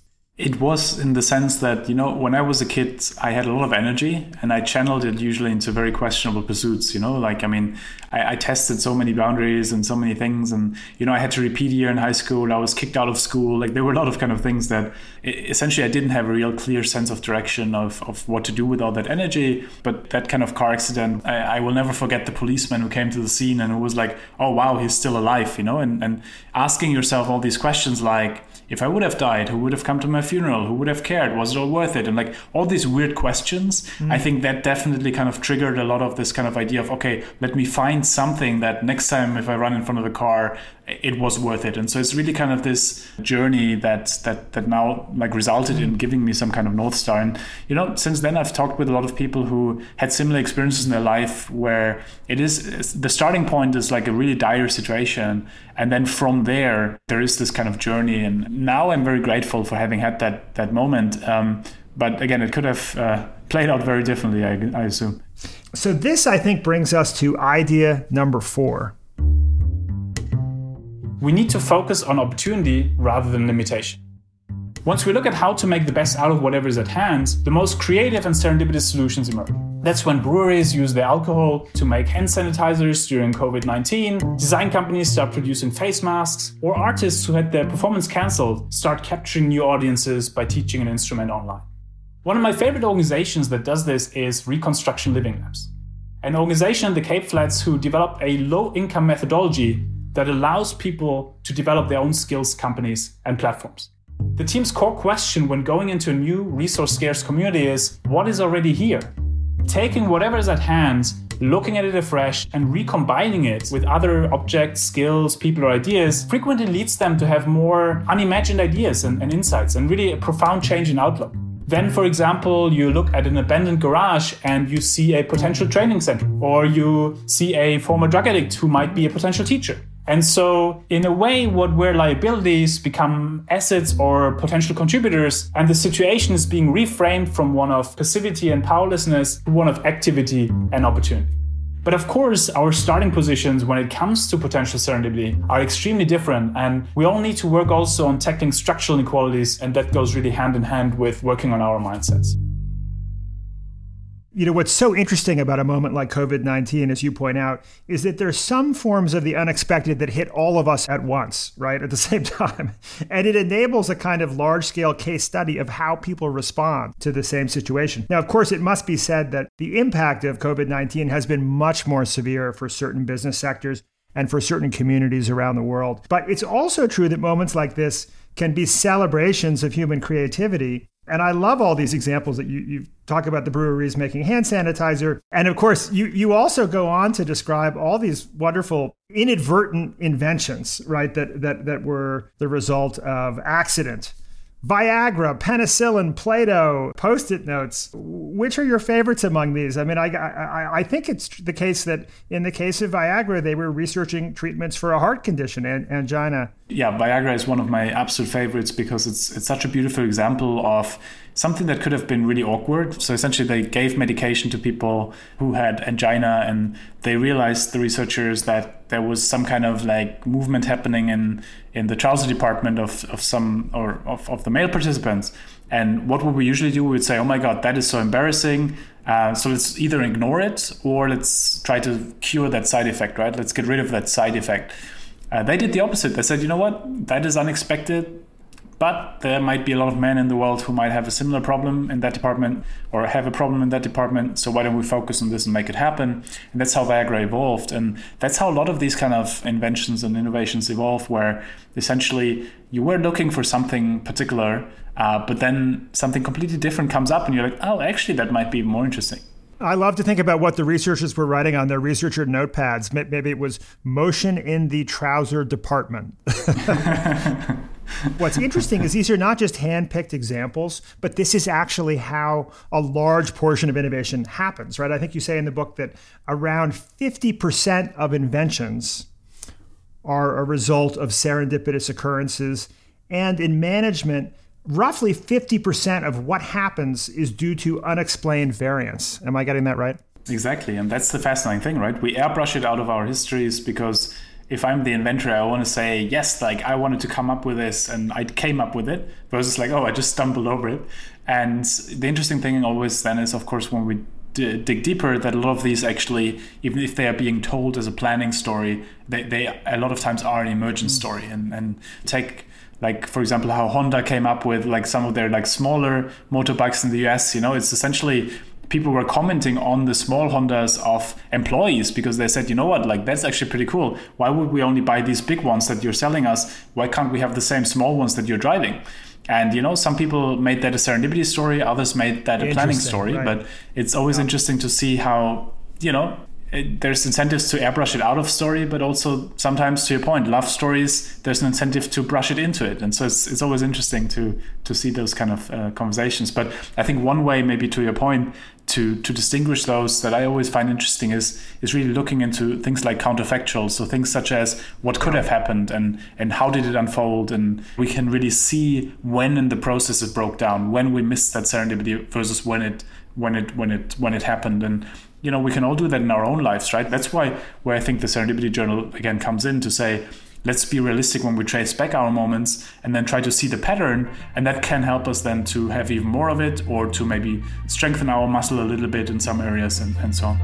It was, in the sense that, you know, when I was a kid, I had a lot of energy and I channeled it usually into very questionable pursuits, you know, like, I mean, I, I tested so many boundaries and so many things, and, you know, I had to repeat a year in high school. I was kicked out of school. Like, there were a lot of kind of things that essentially I didn't have a real clear sense of direction of, of what to do with all that energy. But that kind of car accident, I, I will never forget the policeman who came to the scene and who was like, oh, wow, he's still alive, you know, and, and asking yourself all these questions like, if I would have died, who would have come to my funeral? Who would have cared? Was it all worth it? And like all these weird questions, mm. I think that definitely kind of triggered a lot of this kind of idea of, okay, let me find something that next time if I run in front of a car, it was worth it. And so it's really kind of this journey that that that now like resulted in giving me some kind of North Star. And, you know, since then I've talked with a lot of people who had similar experiences in their life where it is, the starting point is like a really dire situation. And then from there, there is this kind of journey. And now I'm very grateful for having had that that moment. Um, but again, it could have uh, played out very differently, I, I assume. So this, I think, brings us to idea number four. We need to focus on opportunity rather than limitation. Once we look at how to make the best out of whatever is at hand, the most creative and serendipitous solutions emerge. That's when breweries use their alcohol to make hand sanitizers during covid nineteen, design companies start producing face masks, or artists who had their performance cancelled start capturing new audiences by teaching an instrument online. One of my favorite organizations that does this is Reconstruction Living Labs, an organization in the Cape Flats who developed a low-income methodology that allows people to develop their own skills, companies, and platforms. The team's core question when going into a new resource-scarce community is, what is already here? Taking whatever is at hand, looking at it afresh, and recombining it with other objects, skills, people, or ideas frequently leads them to have more unimagined ideas and, and insights, and really a profound change in outlook. Then, for example, you look at an abandoned garage and you see a potential training center, or you see a former drug addict who might be a potential teacher. And so, in a way, what were liabilities become assets or potential contributors, and the situation is being reframed from one of passivity and powerlessness to one of activity and opportunity. But of course, our starting positions when it comes to potential serendipity are extremely different, and we all need to work also on tackling structural inequalities, and that goes really hand in hand with working on our mindsets. You know, what's so interesting about a moment like covid nineteen, as you point out, is that there's some forms of the unexpected that hit all of us at once, right, at the same time. And it enables a kind of large-scale case study of how people respond to the same situation. Now, of course, it must be said that the impact of covid nineteen has been much more severe for certain business sectors and for certain communities around the world. But it's also true that moments like this can be celebrations of human creativity. And I love all these examples that you, you talk about, the breweries making hand sanitizer. And of course, you, you also go on to describe all these wonderful inadvertent inventions, right, that, that, that were the result of accident Viagra, penicillin, Play-Doh, Post-it notes. Which are your favorites among these? I mean, I, I, I think it's the case that in the case of Viagra, they were researching treatments for a heart condition, an- angina. Yeah, Viagra is one of my absolute favorites because it's it's such a beautiful example of something that could have been really awkward. So essentially they gave medication to people who had angina, and they realized, the researchers, that there was some kind of like movement happening in, in the trouser department of, of some or of, of the male participants. And what would we usually do? We would say, oh my God, that is so embarrassing. Uh, so let's either ignore it or let's try to cure that side effect, right? Let's get rid of that side effect. Uh, they did the opposite. They said, you know what, that is unexpected. But there might be a lot of men in the world who might have a similar problem in that department or have a problem in that department. So why don't we focus on this and make it happen? And that's how Viagra evolved. And that's how a lot of these kind of inventions and innovations evolve, where essentially you were looking for something particular, uh, but then something completely different comes up and you're like, oh, actually, that might be more interesting. I love to think about what the researchers were writing on their researcher notepads. Maybe it was motion in the trouser department. What's interesting is these are not just hand-picked examples, but this is actually how a large portion of innovation happens, right? I think you say in the book that around fifty percent of inventions are a result of serendipitous occurrences. And in management, roughly fifty percent of what happens is due to unexplained variance. Am I getting that right? Exactly. And that's the fascinating thing, right? We airbrush it out of our histories because if I'm the inventor, I want to say, yes, like I wanted to come up with this and I came up with it, versus like, oh, I just stumbled over it. And the interesting thing always then is, of course, when we d- dig deeper, that a lot of these actually, even if they are being told as a planning story, they, they a lot of times are an emergent mm. story. And, and take, like, for example, how Honda came up with like some of their like smaller motorbikes in the U S, you know, it's essentially people were commenting on the small Hondas of employees because they said, you know what, like that's actually pretty cool. Why would we only buy these big ones that you're selling us? Why can't we have the same small ones that you're driving? And, you know, some people made that a serendipity story. Others made that a planning story. Right. But it's always yeah. interesting to see how, you know, it, there's incentives to airbrush it out of story, but also sometimes, to your point, love stories, there's an incentive to brush it into it. And so it's it's always interesting to to see those kind of uh, conversations. But I think one way, maybe to your point, to to distinguish those that I always find interesting is is really looking into things like counterfactuals. So things such as what could have happened and and how did it unfold, and we can really see when in the process it broke down, when we missed that serendipity versus when it when it when it when it happened. And you know, we can all do that in our own lives, right? That's why where I think the Serendipity Journal again comes in to say, let's be realistic when we trace back our moments and then try to see the pattern. And that can help us then to have even more of it, or to maybe strengthen our muscle a little bit in some areas and, and so on.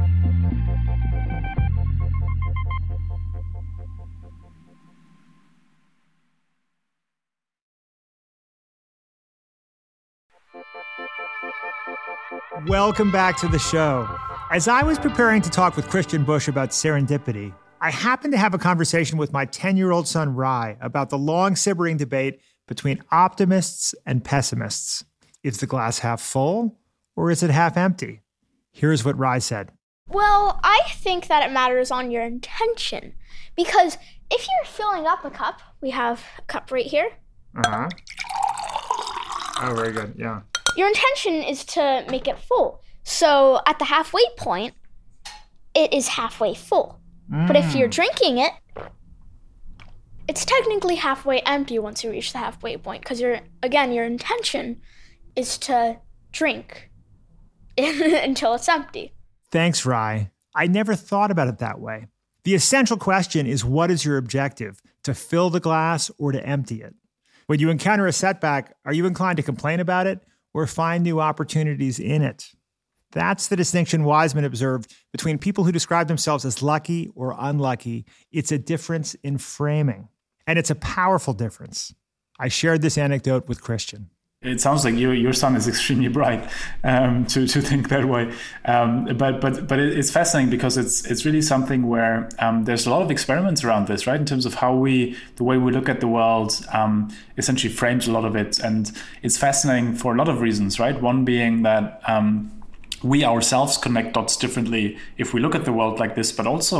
Welcome back to the show. As I was preparing to talk with Christian Busch about serendipity, I happened to have a conversation with my ten-year-old son, Rai, about the long-simmering debate between optimists and pessimists. Is the glass half full or is it half empty? Here's what Rai said. Well, I think that it matters on your intention, because if you're filling up a cup, we have a cup right here. Uh-huh. Oh, very good, yeah. Your intention is to make it full. So at the halfway point, it is halfway full. Mm. But if you're drinking it, it's technically halfway empty once you reach the halfway point, because you're, again, your intention is to drink until it's empty. Thanks, Rai. I never thought about it that way. The essential question is, what is your objective? To fill the glass or to empty it? When you encounter a setback, are you inclined to complain about it or find new opportunities in it? That's the distinction Wiseman observed between people who describe themselves as lucky or unlucky. It's a difference in framing, and it's a powerful difference. I shared this anecdote with Christian. It sounds like your your son is extremely bright um, to to think that way, um, but but but it's fascinating because it's it's really something where um, there's a lot of experiments around this, right? In terms of how we the way we look at the world, um, essentially frames a lot of it, and it's fascinating for a lot of reasons, right? One being that Um, we ourselves connect dots differently if we look at the world like this, but also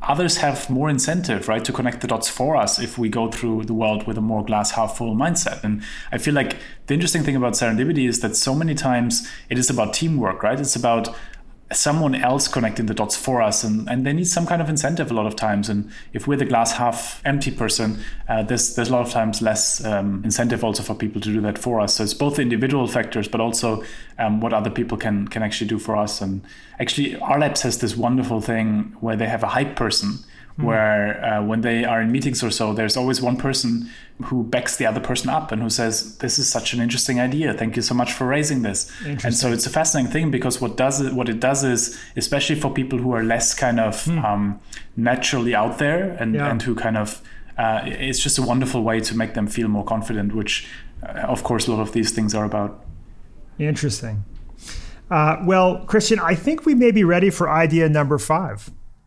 others have more incentive, right, to connect the dots for us if we go through the world with a more glass half full mindset. And I feel like the interesting thing about serendipity is that so many times it is about teamwork, right? It's about someone else connecting the dots for us, and, and they need some kind of incentive a lot of times. And if we're the glass half empty person, uh, there's there's a lot of times less um, incentive also for people to do that for us. So it's both the individual factors, but also um, what other people can can actually do for us. And actually, R Labs has this wonderful thing where they have a hype person, mm-hmm. where uh, when they are in meetings or so, there's always one person who backs the other person up and who says, this is such an interesting idea. Thank you so much for raising this. And so it's a fascinating thing, because what does it, what it does is, especially for people who are less kind of mm. um, naturally out there and, yeah. and who kind of, uh, it's just a wonderful way to make them feel more confident, which uh, of course a lot of these things are about. Interesting. Uh, well, Christian, I think we may be ready for idea number five.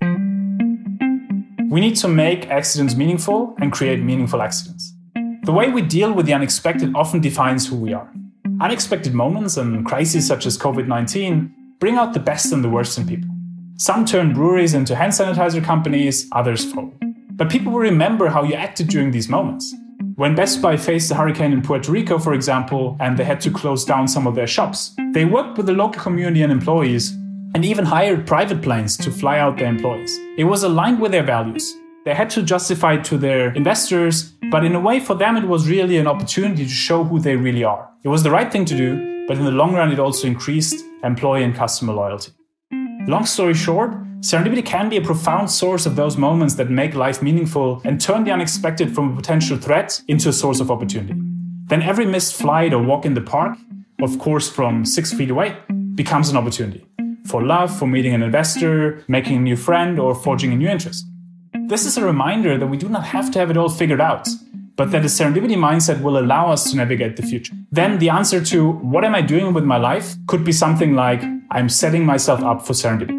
We need to make accidents meaningful and create meaningful accidents. The way we deal with the unexpected often defines who we are. Unexpected moments and crises such as covid nineteen bring out the best and the worst in people. Some turn breweries into hand sanitizer companies, others fold. But people will remember how you acted during these moments. When Best Buy faced a hurricane in Puerto Rico, for example, and they had to close down some of their shops, they worked with the local community and employees and even hired private planes to fly out their employees. It was aligned with their values. They had to justify it to their investors, but in a way for them it was really an opportunity to show who they really are. It was the right thing to do, but in the long run it also increased employee and customer loyalty. Long story short, serendipity can be a profound source of those moments that make life meaningful and turn the unexpected from a potential threat into a source of opportunity. Then every missed flight or walk in the park, of course from six feet away, becomes an opportunity. For love, for meeting an investor, making a new friend, or forging a new interest. This is a reminder that we do not have to have it all figured out, but that a serendipity mindset will allow us to navigate the future. Then the answer to what am I doing with my life could be something like, I'm setting myself up for serendipity.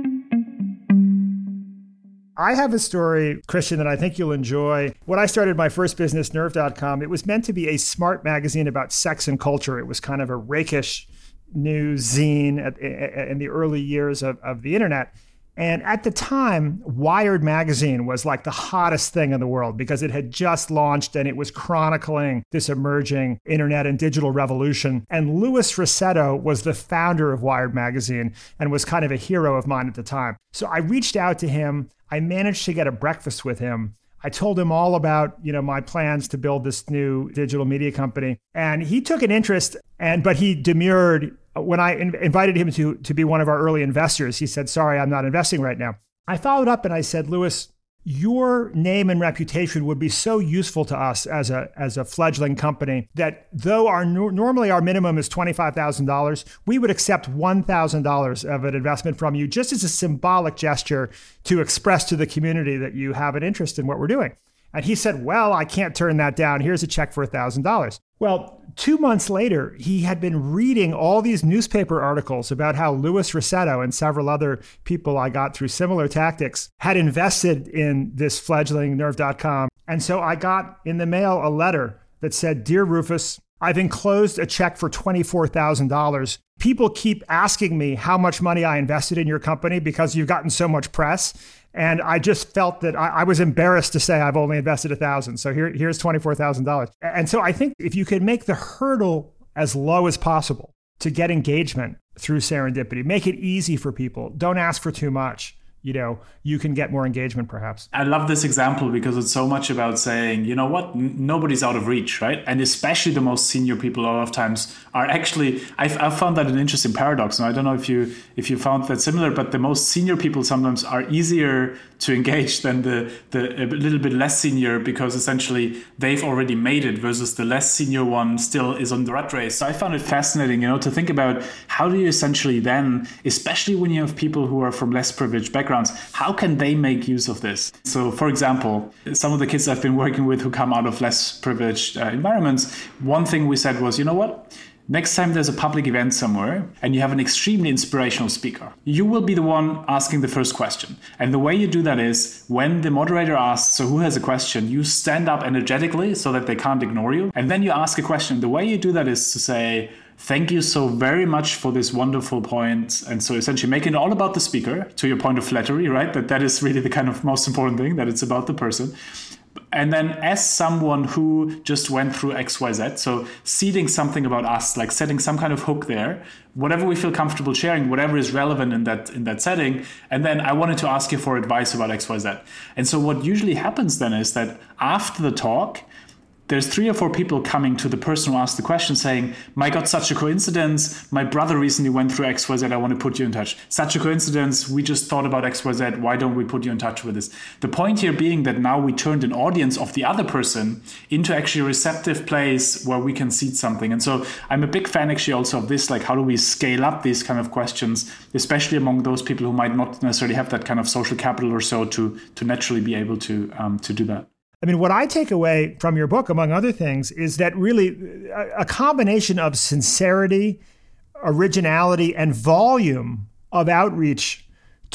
I have a story, Christian, that I think you'll enjoy. When I started my first business, nerve dot com, it was meant to be a smart magazine about sex and culture. It was kind of a rakish new zine at, in the early years of, of the internet. And at the time, Wired magazine was like the hottest thing in the world because it had just launched and it was chronicling this emerging internet and digital revolution. And Louis Rossetto was the founder of Wired magazine and was kind of a hero of mine at the time. So I reached out to him. I managed to get a breakfast with him. I told him all about, you know, my plans to build this new digital media company. And he took an interest, and but he demurred. When I in- invited him to, to be one of our early investors, he said, sorry, I'm not investing right now. I followed up and I said, Louis, your name and reputation would be so useful to us as a as a fledgling company that though our normally our minimum is twenty-five thousand dollars, we would accept one thousand dollars of an investment from you just as a symbolic gesture to express to the community that you have an interest in what we're doing. And he said, well, I can't turn that down. Here's a check for one thousand dollars. Well, two months later, he had been reading all these newspaper articles about how Louis Rossetto and several other people I got through similar tactics had invested in this fledgling nerve dot com. And so I got in the mail a letter that said, Dear Rufus, I've enclosed a check for twenty-four thousand dollars. People keep asking me how much money I invested in your company because you've gotten so much press. And I just felt that I, I was embarrassed to say I've only invested a thousand. So here, here's twenty-four thousand dollars. And so I think if you could make the hurdle as low as possible to get engagement through serendipity, make it easy for people. Don't ask for too much. You know, you can get more engagement perhaps. I love this example because it's so much about saying, you know what, N- nobody's out of reach, right? And especially the most senior people a lot of times are actually, I've, I've found that an interesting paradox. And I don't know if you if you found that similar, but the most senior people sometimes are easier to engage than the, the a little bit less senior because essentially they've already made it versus the less senior one still is on the rat race. So I found it fascinating, you know, to think about how do you essentially then, especially when you have people who are from less privileged backgrounds, how can they make use of this? So, for example, some of the kids I've been working with who come out of less privileged uh, environments, one thing we said was, you know what? Next time there's a public event somewhere and you have an extremely inspirational speaker, you will be the one asking the first question. And the way you do that is when the moderator asks, so who has a question, you stand up energetically so that they can't ignore you. And then you ask a question. The way you do that is to say, thank you so very much for this wonderful point. And so essentially making it all about the speaker, to your point of flattery, right? That that is really the kind of most important thing, that it's about the person. And then as someone who just went through X Y Z, so seeding something about us, like setting some kind of hook there, whatever we feel comfortable sharing, whatever is relevant in that in that setting. And then I wanted to ask you for advice about X Y Z. And so what usually happens then is that after the talk, there's three or four people coming to the person who asked the question saying, my God, such a coincidence. My brother recently went through X Y Z. I want to put you in touch. Such a coincidence. We just thought about X Y Z. Why don't we put you in touch with this? The point here being that now we turned an audience of the other person into actually a receptive place where we can seed something. And so I'm a big fan actually also of this, like how do we scale up these kind of questions, especially among those people who might not necessarily have that kind of social capital or so to, to naturally be able to, um, to do that. I mean, what I take away from your book, among other things, is that really a combination of sincerity, originality, and volume of outreach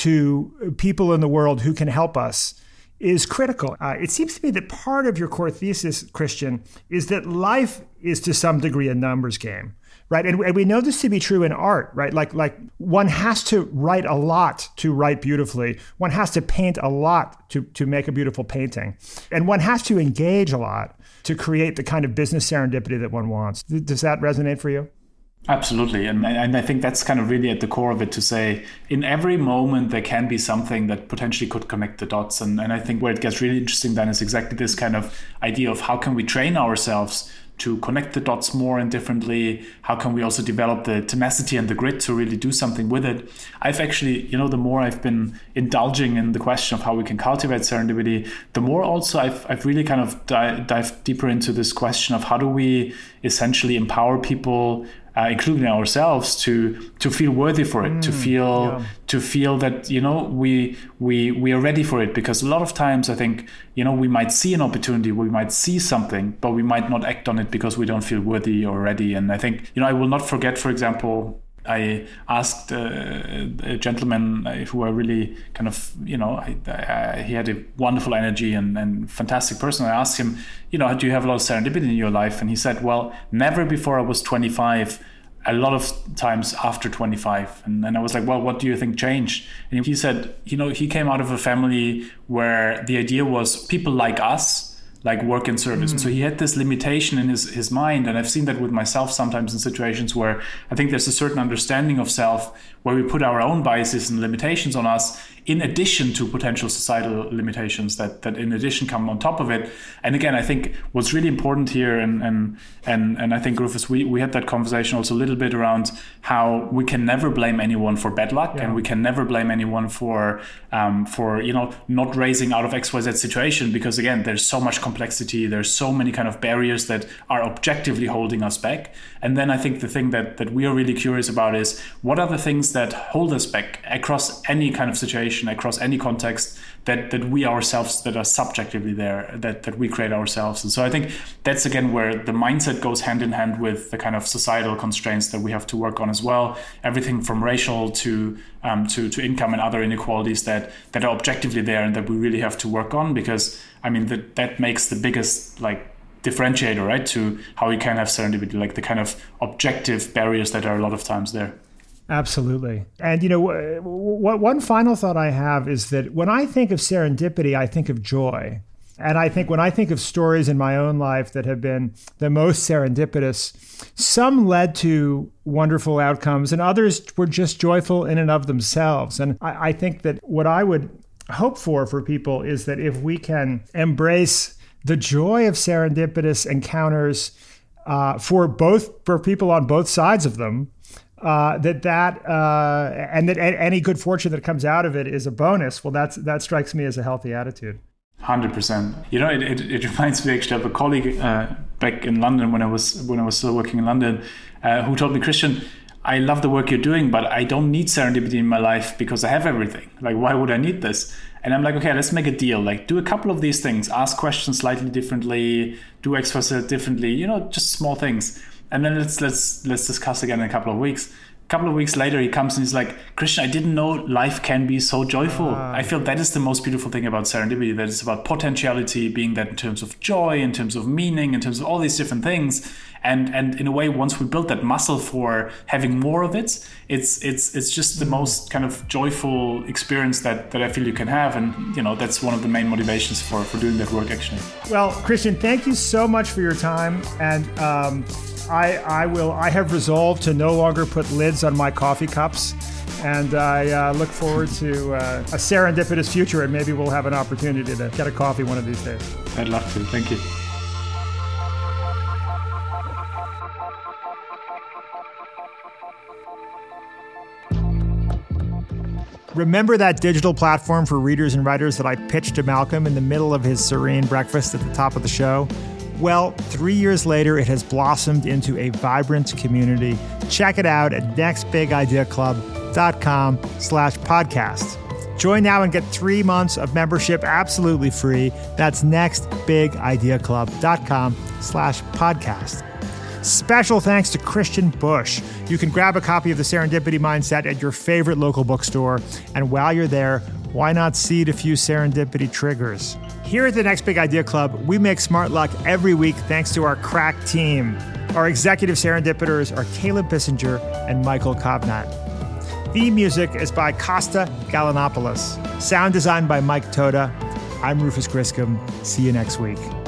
to people in the world who can help us is critical. Uh, it seems to me that part of your core thesis, Christian, is that life is to some degree a numbers game. Right. And, and we know this to be true in art, right? Like, like one has to write a lot to write beautifully. One has to paint a lot to, to make a beautiful painting. And one has to engage a lot to create the kind of business serendipity that one wants. Does that resonate for you? Absolutely. And, and I think that's kind of really at the core of it, to say in every moment there can be something that potentially could connect the dots. And, and I think where it gets really interesting then is exactly this kind of idea of how can we train ourselves to connect the dots more and differently? How can we also develop the tenacity and the grit to really do something with it? I've actually, you know, the more I've been indulging in the question of how we can cultivate serendipity, the more also I've, I've really kind of di- dived deeper into this question of how do we essentially empower people, Uh, including ourselves, to to feel worthy for it, mm, to feel yeah. to feel that, you know, we we we are ready for it. Because a lot of times I think, you know, we might see an opportunity, we might see something, but we might not act on it because we don't feel worthy or ready. And I think, you know, I will not forget, for example, I asked uh, a gentleman who I really kind of, you know, I, I, he had a wonderful energy and, and fantastic person. I asked him, you know, do you have a lot of serendipity in your life? And he said, well, never before I was twenty-five, a lot of times after twenty-five. And, and I was like, well, what do you think changed? And he said, you know, he came out of a family where the idea was people like us, like work in service. Mm. So he had this limitation in his, his mind. And I've seen that with myself sometimes in situations where I think there's a certain understanding of self where we put our own biases and limitations on us in addition to potential societal limitations that, that in addition come on top of it. And again, I think what's really important here, and and and, and I think, Rufus, we, we had that conversation also a little bit around how we can never blame anyone for bad luck, yeah. and we can never blame anyone for, um, for you know, not raising out of X Y Z situation, because again, there's so much complexity, there's so many kind of barriers that are objectively holding us back. And then I think the thing that, that we are really curious about is what are the things that hold us back across any kind of situation, across any context, that that we ourselves, that are subjectively there, that that we create ourselves. And so I think that's again where the mindset goes hand in hand with the kind of societal constraints that we have to work on as well. Everything from racial to um, to to income and other inequalities that that are objectively there and that we really have to work on, because I mean that that makes the biggest like differentiator, right, to how we can have serendipity, like the kind of objective barriers that are a lot of times there. Absolutely. And, you know, what one final thought I have is that when I think of serendipity, I think of joy. And I think when I think of stories in my own life that have been the most serendipitous, some led to wonderful outcomes and others were just joyful in and of themselves. And I, I think that what I would hope for for people is that if we can embrace the joy of serendipitous encounters uh, for both, for people on both sides of them, Uh, that that uh, and that any good fortune that comes out of it is a bonus. Well, that's that strikes me as a healthy attitude. one hundred percent. You know, it, it, it reminds me actually of a colleague uh, back in London when I was when I was still working in London, uh, who told me, Christian, I love the work you're doing, but I don't need serendipity in my life because I have everything. Like, why would I need this? And I'm like, okay, let's make a deal. Like, do a couple of these things. Ask questions slightly differently. Do X Y Z differently. You know, just small things. And then let's let's let's discuss again in a couple of weeks. couple of weeks later, he comes and he's like, Christian, I didn't know life can be so joyful. Uh, I feel that is the most beautiful thing about serendipity, that it's about potentiality, being that in terms of joy, in terms of meaning, in terms of all these different things. And and in a way, once we build that muscle for having more of it, it's it's it's just the most kind of joyful experience that, that I feel you can have. And, you know, that's one of the main motivations for, for doing that work, actually. Well, Christian, thank you so much for your time. And um, I I will I have resolved to no longer put lids on my coffee cups. And I uh, look forward to uh, a serendipitous future, and maybe we'll have an opportunity to get a coffee one of these days. I'd love to. Thank you. Remember that digital platform for readers and writers that I pitched to Malcolm in the middle of his serene breakfast at the top of the show? Well, three years later, it has blossomed into a vibrant community. Check it out at nextbigideaclub.com slash podcast. Join now and get three months of membership absolutely free. That's nextbigideaclub.com slash podcast. Special thanks to Christian Busch. You can grab a copy of The Serendipity Mindset at your favorite local bookstore. And while you're there, why not seed a few serendipity triggers? Here at the Next Big Idea Club, we make smart luck every week thanks to our crack team. Our executive serendipitors are Caleb Bissinger and Michael Kovnat. Theme music is by Costa Galanopoulos. Sound design by Mike Toda. I'm Rufus Griscom. See you next week.